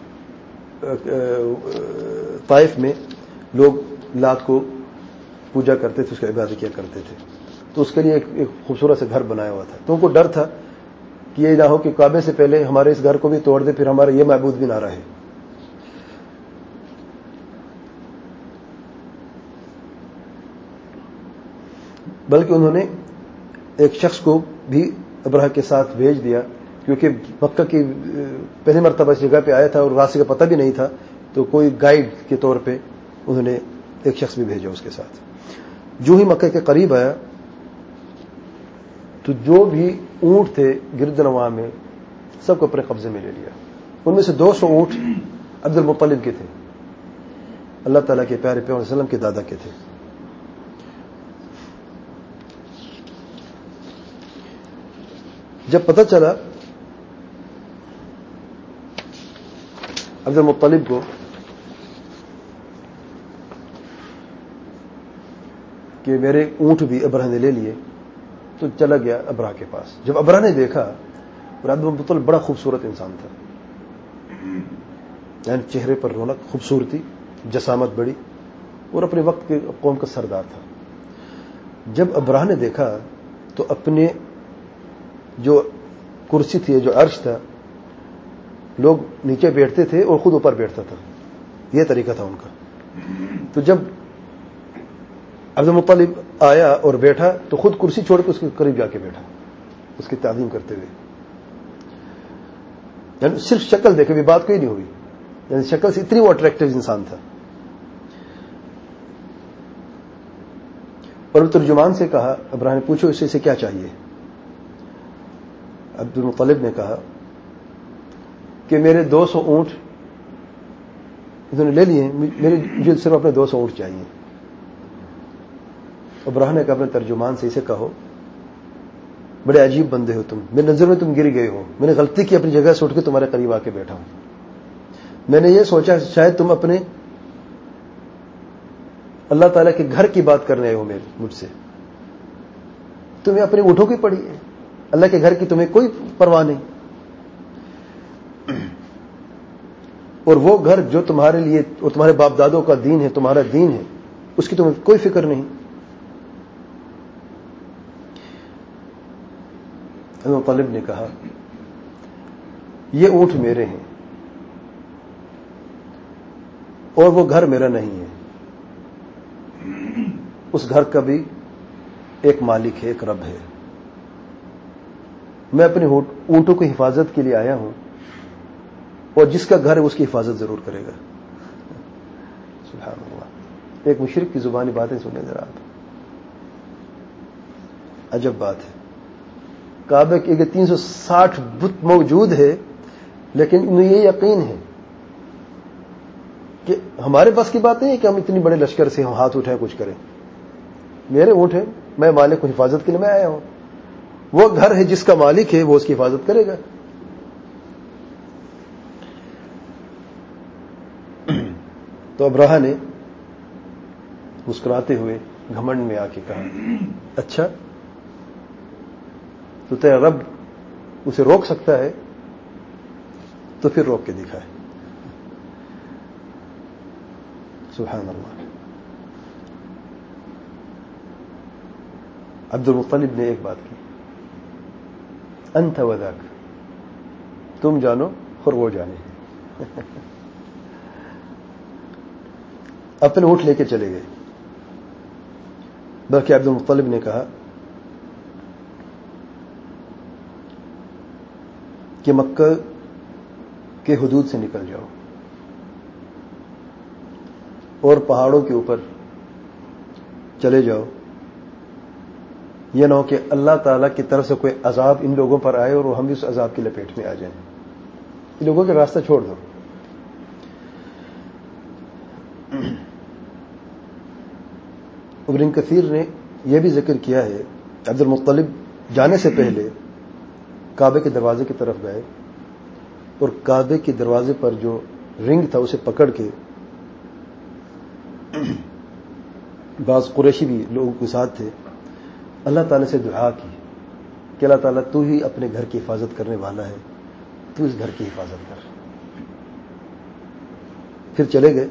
طائف میں لوگ لات کو پوجا کرتے تھے, اس کی عبادت کیا کرتے تھے. تو اس کے لیے ایک, ایک خوبصورت سے گھر بنایا ہوا تھا. تو ان کو ڈر تھا کہ یہ نہ ہو کہ کعبے سے پہلے ہمارے اس گھر کو بھی توڑ دے, پھر ہمارا یہ معبود بھی نہ رہے. بلکہ انہوں نے ایک شخص کو بھی ابرہہ کے ساتھ بھیج دیا, کیونکہ مکہ کی پہلی مرتبہ اس جگہ پہ آیا تھا اور راستے کا پتہ بھی نہیں تھا, تو کوئی گائیڈ کے طور پہ انہوں نے ایک شخص بھی بھیجا اس کے ساتھ. جو ہی مکہ کے قریب آیا تو جو بھی اونٹ تھے گرد نواح میں سب کو اپنے قبضے میں لے لیا. ان میں سے دو سو اونٹ عبد المطلب کے تھے, اللہ تعالیٰ کے پیارے پیغمبر صلی اللہ علیہ وسلم کے دادا کے تھے. جب پتہ چلا عبد المطلب کو کہ میرے اونٹ بھی ابرہہ نے لے لیے, تو چلا گیا ابرہہ کے پاس. جب ابرہہ نے دیکھا, اور عبد المطلب بڑا خوبصورت انسان تھا, یعنی چہرے پر رونق, خوبصورتی, جسامت بڑی, اور اپنے وقت کے قوم کا سردار تھا. جب ابرہہ نے دیکھا تو اپنے جو کرسی تھی, جو عرش تھا, لوگ نیچے بیٹھتے تھے اور خود اوپر بیٹھتا تھا, یہ طریقہ تھا ان کا. تو جب عبد المطلب آیا اور بیٹھا تو خود کرسی چھوڑ کے اس کے قریب جا کے بیٹھا, اس کی تعظیم کرتے ہوئے. یعنی صرف شکل دیکھے بھی بات کوئی نہیں ہوئی، یعنی شکل سے اتنی وہ اٹریکٹیو انسان تھا. اور ترجمان سے کہا، ابراہ نے پوچھو اسے سے کیا چاہیے. عبد المطلب نے کہا کہ میرے دو سو اونٹ انہوں نے لے لیے، میرے مجھے صرف اپنے دو سو اونٹ چاہیے. ابراہ نے کہا اپنے ترجمان سے اسے کہو بڑے عجیب بندے ہو تم، میری نظر میں تم گر گئے ہو، میں نے غلطی کی اپنی جگہ سے اٹھ کے تمہارے قریب آ کے بیٹھا ہوں. میں نے یہ سوچا شاید تم اپنے اللہ تعالیٰ کے گھر کی بات کرنے آئے ہو میرے مجھ سے، تمہیں اپنے اونٹوں کی پڑی ہے، اللہ کے گھر کی تمہیں کوئی پرواہ نہیں. اور وہ گھر جو تمہارے لیے اور تمہارے باپ دادوں کا دین ہے، تمہارا دین ہے، اس کی تمہیں کوئی فکر نہیں. ابو طالب نے کہا یہ اونٹ میرے ہیں اور وہ گھر میرا نہیں ہے، اس گھر کا بھی ایک مالک ہے، ایک رب ہے. میں اپنے اونٹوں کی حفاظت کے لیے آیا ہوں اور جس کا گھر ہے اس کی حفاظت ضرور کرے گا. سبحان اللہ، ایک مشرک کی زبانی باتیں سنیں ذرا آپ، عجب بات ہے. کعبے کے تین سو ساٹھ بت موجود ہے لیکن انہیں یہ یقین ہے کہ ہمارے پاس کی بات نہیں ہے کہ ہم اتنی بڑے لشکر سے ہم ہاتھ اٹھائیں کچھ کریں. میرے اونٹ ہیں، میں مالک کو حفاظت کے لیے میں آیا ہوں، وہ گھر ہے جس کا مالک ہے وہ اس کی حفاظت کرے گا. تو ابراہ نے مسکراتے ہوئے گھمنڈ میں آ کے کہا اچھا تو تیرا رب اسے روک سکتا ہے تو پھر روک کے دکھائے. سبحان اللہ. عبد المطلب نے ایک بات کی، انت وذاک، تم جانو اور وہ جانے. اپنے اونٹ لے کے چلے گئے. بلکہ عبد المطلب نے کہا کہ مکہ کے حدود سے نکل جاؤ اور پہاڑوں کے اوپر چلے جاؤ، یہ نہ ہو کہ اللہ تعالیٰ کی طرف سے کوئی عذاب ان لوگوں پر آئے اور ہم بھی اس عذاب کی لپیٹ میں آ جائیں. ان لوگوں کا راستہ چھوڑ دو. ابن کثیر نے یہ بھی ذکر کیا ہے عبد المطلب جانے سے پہلے کعبے کے دروازے کی طرف گئے اور کعبے کے دروازے پر جو رنگ تھا اسے پکڑ کے بعض قریشی بھی لوگوں کے ساتھ تھے، اللہ تعالیٰ سے دعا کی کہ اللہ تعالیٰ تو ہی اپنے گھر کی حفاظت کرنے والا ہے، تو اس گھر کی حفاظت کر. پھر چلے گئے.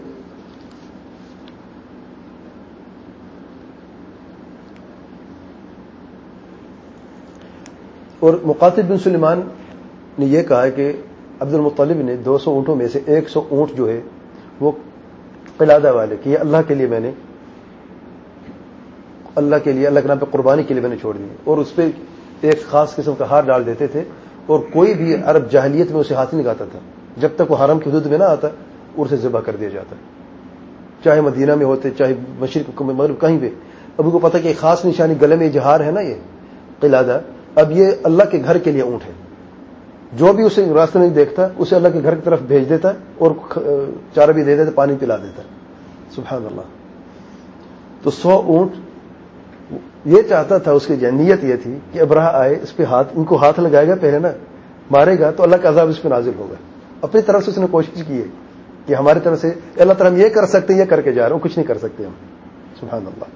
اور مقاتل بن سلیمان نے یہ کہا ہے کہ عبد المطلب نے دو سو اونٹوں میں سے ایک سو اونٹ جو ہے وہ قلادہ والے کہ یہ اللہ کے لیے میں نے اللہ کے لیے اللہ کے نام پہ قربانی کے لیے میں نے چھوڑ دی، اور اس پہ ایک خاص قسم کا ہار ڈال دیتے تھے. اور کوئی بھی عرب جاہلیت میں اسے ہاتھ نہیں لگاتا تھا جب تک وہ حرم کی حدود میں نہ آتا اور اسے ذبح کر دیا جاتا، چاہے مدینہ میں ہوتے چاہے مشرق مغرب کہیں پہ. اب کو پتہ کہ ایک خاص نشانی گلے میں جہار ہے نا یہ قلادہ، اب یہ اللہ کے گھر کے لیے اونٹ ہے. جو بھی اسے راستے میں دیکھتا اسے اللہ کے گھر کی طرف بھیج دیتا اور چارہ بھی دے دیتا، پانی پلا دیتا. سبحان اللہ. تو سو اونٹ یہ چاہتا تھا، اس کی نیت یہ تھی کہ ابراہ آئے اس پہ ہاتھ ان کو ہاتھ لگائے گا پہلے نا، مارے گا تو اللہ کا عذاب اس پہ نازل ہوگا. اپنی طرف سے اس نے کوشش کی ہے کہ ہماری طرف سے اللہ تعالیٰ ہم یہ کر سکتے ہیں، یہ کر کے جا رہے ہیں، کچھ نہیں کر سکتے ہم. سبحان اللہ.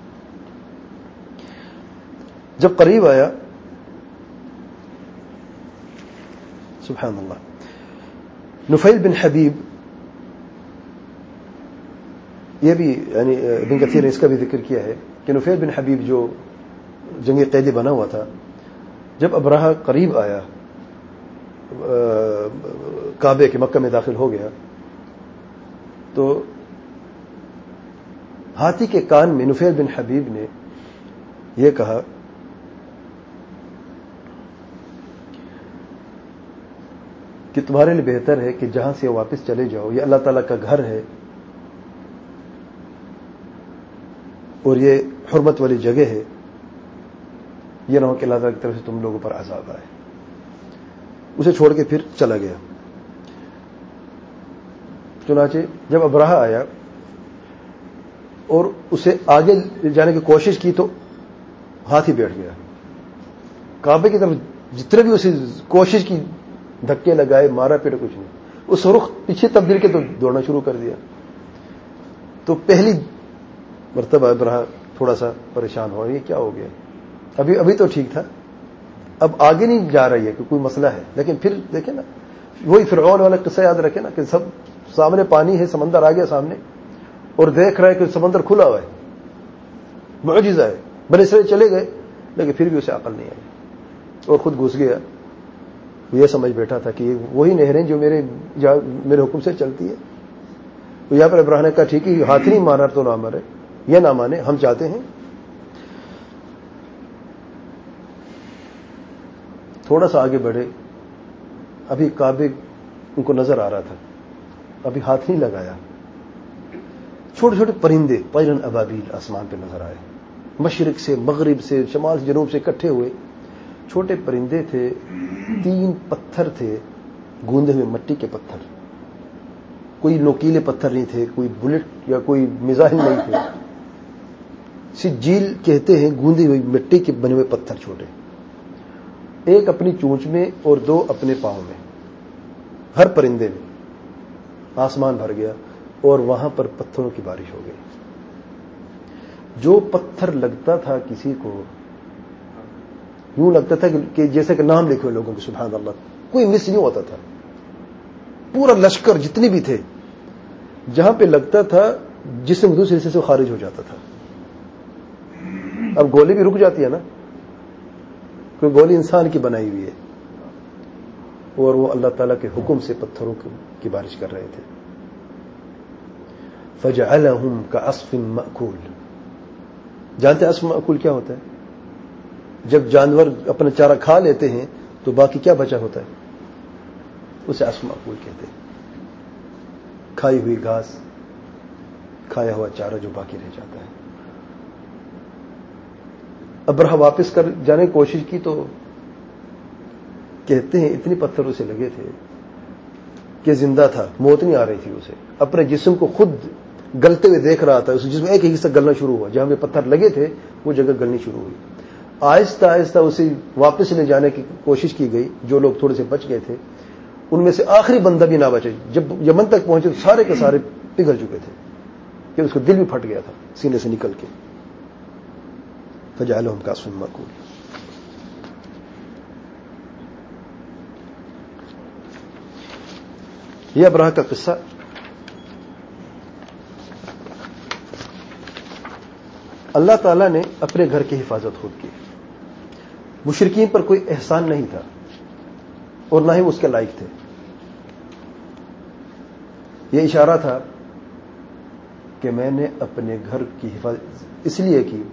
جب قریب آیا، سبحان اللہ، نفیل بن حبیب، یہ بھی یعنی ابن کثیر نے اس کا بھی ذکر کیا ہے کہ نفیل بن حبیب جو جنگی قیدی بنا ہوا تھا، جب ابراہ قریب آیا کعبے کے مکہ میں داخل ہو گیا تو ہاتھی کے کان میں نفیل بن حبیب نے یہ کہا کہ تمہارے لیے بہتر ہے کہ جہاں سے واپس چلے جاؤ یہ اللہ تعالیٰ کا گھر ہے اور یہ حرمت والی جگہ ہے، یہ نہ ہو کہ اللہ تعالیٰ کی طرف سے تم لوگوں پر عذاب آئے۔ اسے چھوڑ کے پھر چلا گیا۔ چنانچہ جب ابراہہ آیا اور اسے آگے جانے کی کوشش کی تو ہاتھ ہی بیٹھ گیا۔ کعبے کی طرف جتنے بھی اسے کوشش کی، دھکے لگائے، مارا پیٹا، کچھ نہیں۔ اس رخ پیچھے تبدیل کے تو دوڑنا شروع کر دیا۔ تو پہلی مرتبہ ابراہہ تھوڑا سا پریشان ہوا، یہ کیا ہو گیا؟ ابھی ابھی تو ٹھیک تھا، اب آگے نہیں جا رہی ہے کہ کوئی مسئلہ ہے، لیکن پھر دیکھیں نا وہی فرعون والا قصہ یاد رکھے نا کہ سب سامنے پانی ہے، سمندر آ گیا سامنے اور دیکھ رہا ہے کہ سمندر کھلا ہوا ہے، معجزہ ہے، بنی اسرائیل چلے گئے لیکن پھر بھی اسے عقل نہیں آئی اور خود گھس گیا۔ یہ سمجھ بیٹھا تھا کہ یہ وہی نہریں جو میرے میرے حکم سے چلتی ہے۔ تو یہاں پر ابراہیم نے کہا ٹھیک ہے، ہاتھ نہیں مارا تو نہ مارے، یہ نہ مانے، ہم چاہتے ہیں تھوڑا سا آگے بڑھے۔ ابھی کعبے ان کو نظر آ رہا تھا، ابھی ہاتھ نہیں لگایا، چھوٹے چھوٹے پرندے پیرن ابابیل آسمان پہ نظر آئے، مشرق سے، مغرب سے، شمال سے، جنوب سے اکٹھے ہوئے۔ چھوٹے پرندے تھے، تین پتھر تھے، گوندے ہوئے مٹی کے پتھر، کوئی نوکیلے پتھر نہیں تھے، کوئی بلٹ یا کوئی میزائل نہیں تھے، سجیل کہتے ہیں گوندی ہوئی مٹی کے بنے ہوئے پتھر چھوٹے، ایک اپنی چونچ میں اور دو اپنے پاؤں میں، ہر پرندے میں۔ آسمان بھر گیا اور وہاں پر پتھروں کی بارش ہو گئی۔ جو پتھر لگتا تھا کسی کو یوں لگتا تھا کہ جیسے کہ نام لکھے ہوئے لوگوں کے، سبحان اللہ، کوئی مس نہیں ہوتا تھا۔ پورا لشکر جتنی بھی تھے، جہاں پہ لگتا تھا جسم دوسرے حصے سے خارج ہو جاتا تھا۔ اب گولی بھی رک جاتی ہے نا، کوئی گولی انسان کی بنائی ہوئی ہے، اور وہ اللہ تعالیٰ کے حکم سے پتھروں کی بارش کر رہے تھے۔ فجعلہم کعصف مأکول۔ جانتے ہیں عصف مأکول کیا ہوتا ہے؟ جب جانور اپنا چارہ کھا لیتے ہیں تو باقی کیا بچا ہوتا ہے، اسے عصف مأکول کہتے ہیں۔ کھائی ہوئی گھاس، کھایا ہوا چارہ جو باقی رہ جاتا ہے۔ ابراہ واپس کر جانے کی کوشش کی تو کہتے ہیں اتنی پتھر اسے لگے تھے کہ زندہ تھا، موت نہیں آ رہی تھی اسے، اپنے جسم کو خود گلتے ہوئے دیکھ رہا تھا، اس جسم ایک ایک حصہ گلنا شروع ہوا، جہاں پہ پتھر لگے تھے وہ جگہ گلنی شروع ہوئی۔ آہستہ آہستہ اسے واپس لے جانے کی کوشش کی گئی، جو لوگ تھوڑے سے بچ گئے تھے ان میں سے آخری بندہ بھی نہ بچے۔ جب یمن تک پہنچے تو سارے کے سارے پگھل چکے تھے کہ اس کا دل بھی پھٹ گیا تھا سینے سے نکل کے۔ فجعلہم کعصف مأکول۔ یہ ابراہ کا قصہ اللہ تعالیٰ نے اپنے گھر کی حفاظت خود کی، مشرکین پر کوئی احسان نہیں تھا اور نہ ہی وہ اس کے لائق تھے۔ یہ اشارہ تھا کہ میں نے اپنے گھر کی حفاظت اس لیے کی،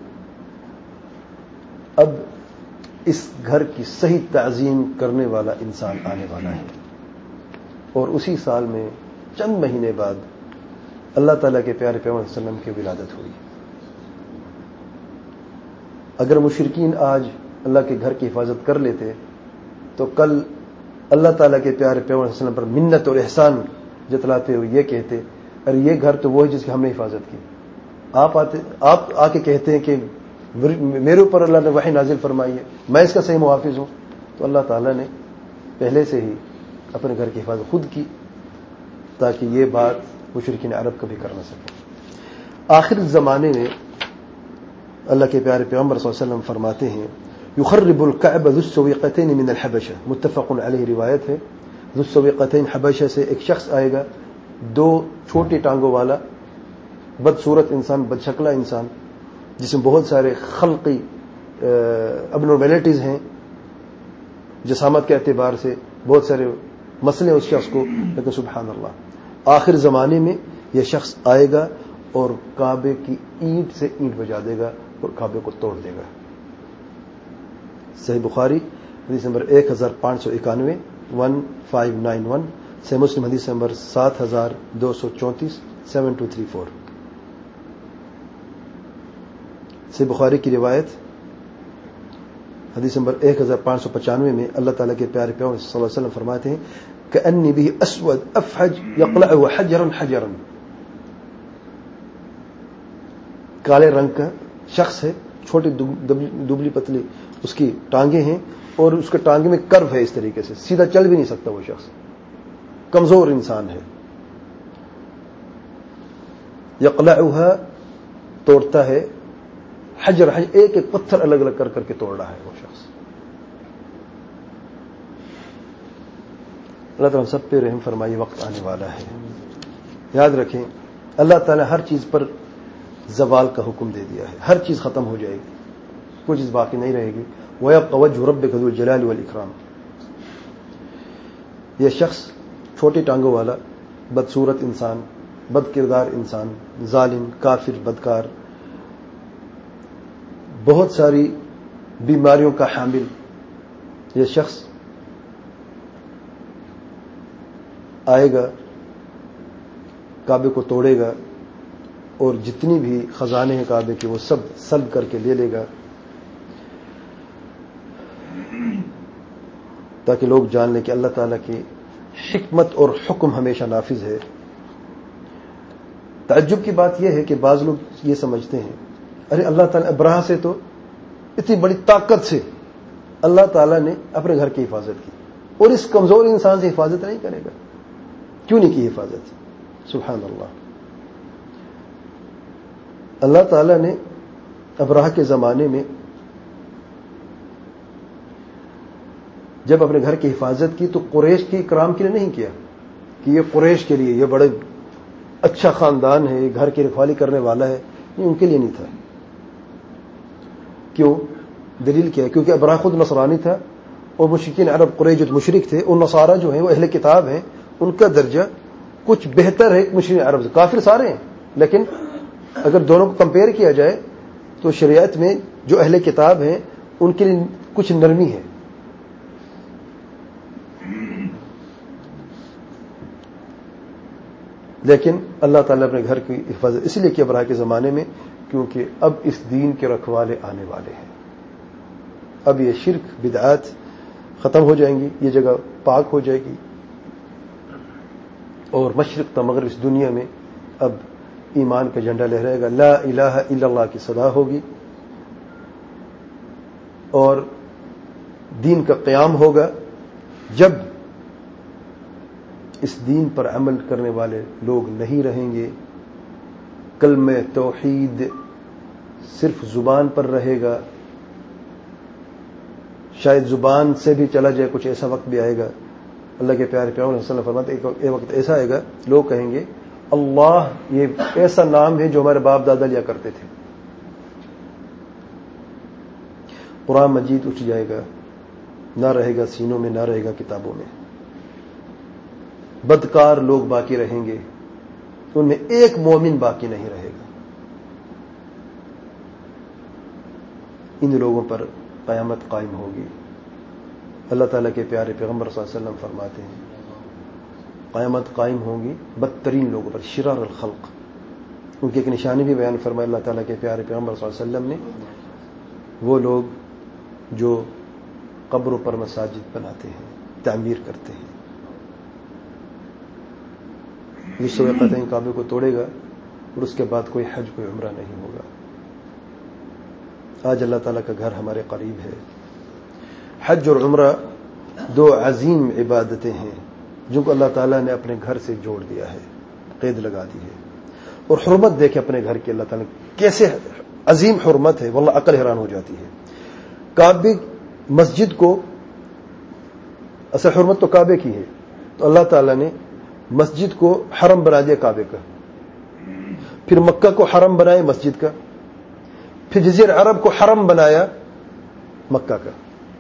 اب اس گھر کی صحیح تعظیم کرنے والا انسان آنے والا ہے۔ اور اسی سال میں چند مہینے بعد اللہ تعالیٰ کے پیارے پیغمبر صلی اللہ علیہ وسلم کی ولادت ہوئی۔ اگر مشرکین آج اللہ کے گھر کی حفاظت کر لیتے تو کل اللہ تعالیٰ کے پیارے پیغمبر صلی اللہ علیہ وسلم پر منت اور احسان جتلاتے ہوئے یہ کہتے، ارے یہ گھر تو وہ ہے جس کی ہم نے حفاظت کی۔ آپ آتے آپ آ کے کہتے ہیں کہ میرے اوپر اللہ نے وحی نازل فرمائی ہے، میں اس کا صحیح محافظ ہوں، تو اللہ تعالیٰ نے پہلے سے ہی اپنے گھر کی حفاظت خود کی تاکہ یہ بات مشرکین عرب کبھی کر نہ سکے۔ آخر زمانے میں اللہ کے پیارے پیغمبر صلی اللہ علیہ وسلم فرماتے ہیں یخرب الکعبہ ذو السویقتین من الحبشہ، متفق علیہ روایت ہے۔ ذو السویقتین حبشہ سے ایک شخص آئے گا، دو چھوٹی ٹانگوں والا، بدصورت انسان، بدشکلہ انسان، جس میں بہت سارے خلقی ابنورمیلٹیز ہیں، جسامت کے اعتبار سے بہت سارے مسئلے اس شخص کو، لیکن سبحان اللہ آخر زمانے میں یہ شخص آئے گا اور کعبے کی اینٹ سے اینٹ بجا دے گا اور کعبے کو توڑ دے گا۔ صحیح بخاری حدیث نمبر ایک ہزار پانچ سو اکانوے، ون فائیو نائن ون سے مسلم حدیث نمبر سات ہزار دو سو چونتیس سیون ٹو تھری فور سے بخاری کی روایت حدیث نمبر ایک ہزار پانچ سو پچانوے میں اللہ تعالیٰ کے پیارے پیغمبر صلی اللہ علیہ وسلم فرماتے ہیں کہ انی بھی اسود افحج یقلع حجرا حجرا، کالے رنگ کا شخص ہے، چھوٹی دبلی پتلی اس کی ٹانگیں ہیں اور اس کے ٹانگیں میں کرو ہے، اس طریقے سے سیدھا چل بھی نہیں سکتا، وہ شخص کمزور انسان ہے. یقلعها توڑتا ہے، حجر حجر ایک ایک پتھر الگ الگ کر کر کے توڑ رہا ہے وہ شخص. اللہ تعالیٰ سب پہ رحم فرمائے، وقت آنے والا ہے. یاد رکھیں اللہ تعالیٰ ہر چیز پر زوال کا حکم دے دیا ہے، ہر چیز ختم ہو جائے گی، کوئی چیز باقی نہیں رہے گی. وَيَبْقَ وَجْهُ رَبِّكَ ذُو الْجَلَالِ وَالْإِكْرَامِ. یہ شخص چھوٹی ٹانگوں والا، بدصورت انسان، بد کردار انسان، ظالم، کافر، بدکار، بہت ساری بیماریوں کا حامل یہ شخص آئے گا، کعبے کو توڑے گا اور جتنی بھی خزانے ہیں کعبے کے وہ سب سلب کر کے لے لے گا، تاکہ لوگ جان لیں کہ اللہ تعالیٰ کی حکمت اور حکم ہمیشہ نافذ ہے. تعجب کی بات یہ ہے کہ بعض لوگ یہ سمجھتے ہیں ارے اللہ تعالیٰ ابراہ سے تو اتنی بڑی طاقت سے اللہ تعالیٰ نے اپنے گھر کی حفاظت کی اور اس کمزور انسان سے حفاظت نہیں کرے گا، کیوں نہیں کی حفاظت؟ سبحان اللہ. اللہ تعالیٰ نے ابراہ کے زمانے میں جب اپنے گھر کی حفاظت کی تو قریش کی اکرام کے لیے نہیں کیا کہ یہ قریش کے لیے، یہ بڑے اچھا خاندان ہے، یہ گھر کی رکھوالی کرنے والا ہے، یہ ان کے لیے نہیں تھا. کیوں؟ دلیل کیا ہے؟ کیونکہ ابراہ خود نصرانی تھا اور مشرکین عرب قریش جو مشرک تھے، ان نصارہ جو ہیں وہ اہل کتاب ہیں، ان کا درجہ کچھ بہتر ہے مشرکین عرب سے. کافر سارے ہیں لیکن اگر دونوں کو کمپیئر کیا جائے تو شریعت میں جو اہل کتاب ہیں ان کے لیے کچھ نرمی ہے. لیکن اللہ تعالیٰ اپنے گھر کی حفاظت اس لیے کیا ابراہ کے زمانے میں کیونکہ اب اس دین کے رکھوالے آنے والے ہیں، اب یہ شرک بدعات ختم ہو جائیں گی، یہ جگہ پاک ہو جائے گی اور مشرق تا مغرب اس دنیا میں اب ایمان کا جھنڈا لہرائے گا، لا الہ الا اللہ کی صدا ہوگی اور دین کا قیام ہوگا. جب اس دین پر عمل کرنے والے لوگ نہیں رہیں گے، کلمہ توحید صرف زبان پر رہے گا، شاید زبان سے بھی چلا جائے، کچھ ایسا وقت بھی آئے گا. اللہ کے پیارے پیغمبر صلی اللہ علیہ وسلم فرماتے ایک وقت ایسا آئے گا لوگ کہیں گے اللہ یہ ایسا نام ہے جو ہمارے باپ دادا لیا کرتے تھے. قرآن مجید اٹھ جائے گا، نہ رہے گا سینوں میں، نہ رہے گا کتابوں میں. بدکار لوگ باقی رہیں گے، ان میں ایک مومن باقی نہیں رہے گا. ان لوگوں پر قیامت قائم ہوگی. اللہ تعالیٰ کے پیارے پیغمبر صلی اللہ علیہ وسلم فرماتے ہیں قیامت قائم ہوگی بدترین لوگوں پر، شرار الخلق. ان کی ایک نشانی بھی بیان فرمایا اللہ تعالیٰ کے پیارے پیغمبر صلی اللہ علیہ وسلم نے، وہ لوگ جو قبروں پر مساجد بناتے ہیں، تعمیر کرتے ہیں. جس وقت ہیں کعبے کو توڑے گا اور اس کے بعد کوئی حج کوئی عمرہ نہیں ہوگا. آج اللہ تعالیٰ کا گھر ہمارے قریب ہے. حج اور عمرہ دو عظیم عبادتیں ہیں جن کو اللہ تعالیٰ نے اپنے گھر سے جوڑ دیا ہے، قید لگا دی ہے. اور حرمت دیکھے اپنے گھر کی اللہ تعالیٰ کیسے عظیم حرمت ہے، واللہ عقل حیران ہو جاتی ہے. کعبے مسجد کو اصل حرمت تو کعبے کی ہے، تو اللہ تعالیٰ نے مسجد کو حرم بنا دیا کعبے کا، پھر مکہ کو حرم بنایا مسجد کا، پھر جزیرہ عرب کو حرم بنایا مکہ کا.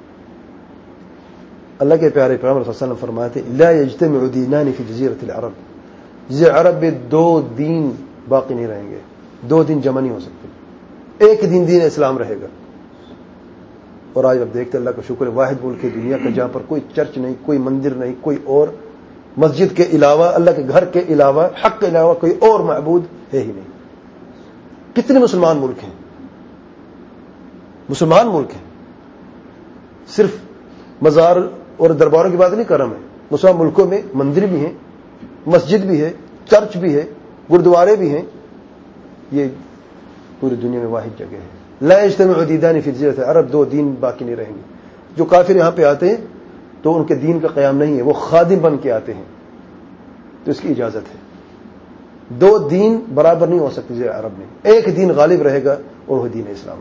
اللہ کے پیارے پیغمبر صلی اللہ علیہ وسلم فرماتے لا یجتمع دینان فی جزیرۃ العرب، جزیرہ عرب میں دو دین باقی نہیں رہیں گے، دو دین جمع نہیں ہو سکتے، ایک دین دین اسلام رہے گا. اور آج اب دیکھتے اللہ کا شکر ہے واحد ملک ہے دنیا کا جہاں پر کوئی چرچ نہیں، کوئی مندر نہیں، کوئی اور مسجد کے علاوہ، اللہ کے گھر کے علاوہ، حق کے علاوہ کوئی اور معبود ہے ہی نہیں۔ کتنے مسلمان ملک ہیں، مسلمان ملک ہیں، صرف مزار اور درباروں کی بات نہیں کر رہا میں، مسلمان ملکوں میں مندر بھی ہیں، مسجد بھی ہے، چرچ بھی ہے، گردوارے بھی ہیں، یہ پوری دنیا میں واحد جگہ ہے۔ لا یجتمع دینان فی جزیرۃ العرب، دو دین باقی نہیں رہیں گے۔ جو کافر یہاں پہ آتے ہیں تو ان کے دین کا قیام نہیں ہے، وہ خادم بن کے آتے ہیں، تو اس کی اجازت ہے۔ دو دین برابر نہیں ہو سکتے جزیرہ عرب میں، ایک دین غالب رہے گا اور وہ دین اسلام۔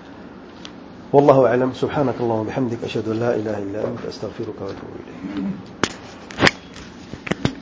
واللہ اعلم، سبحانک اللہم وبحمدک، اشہد ان لا الہ الا انت، استغفرک واتوب الیک۔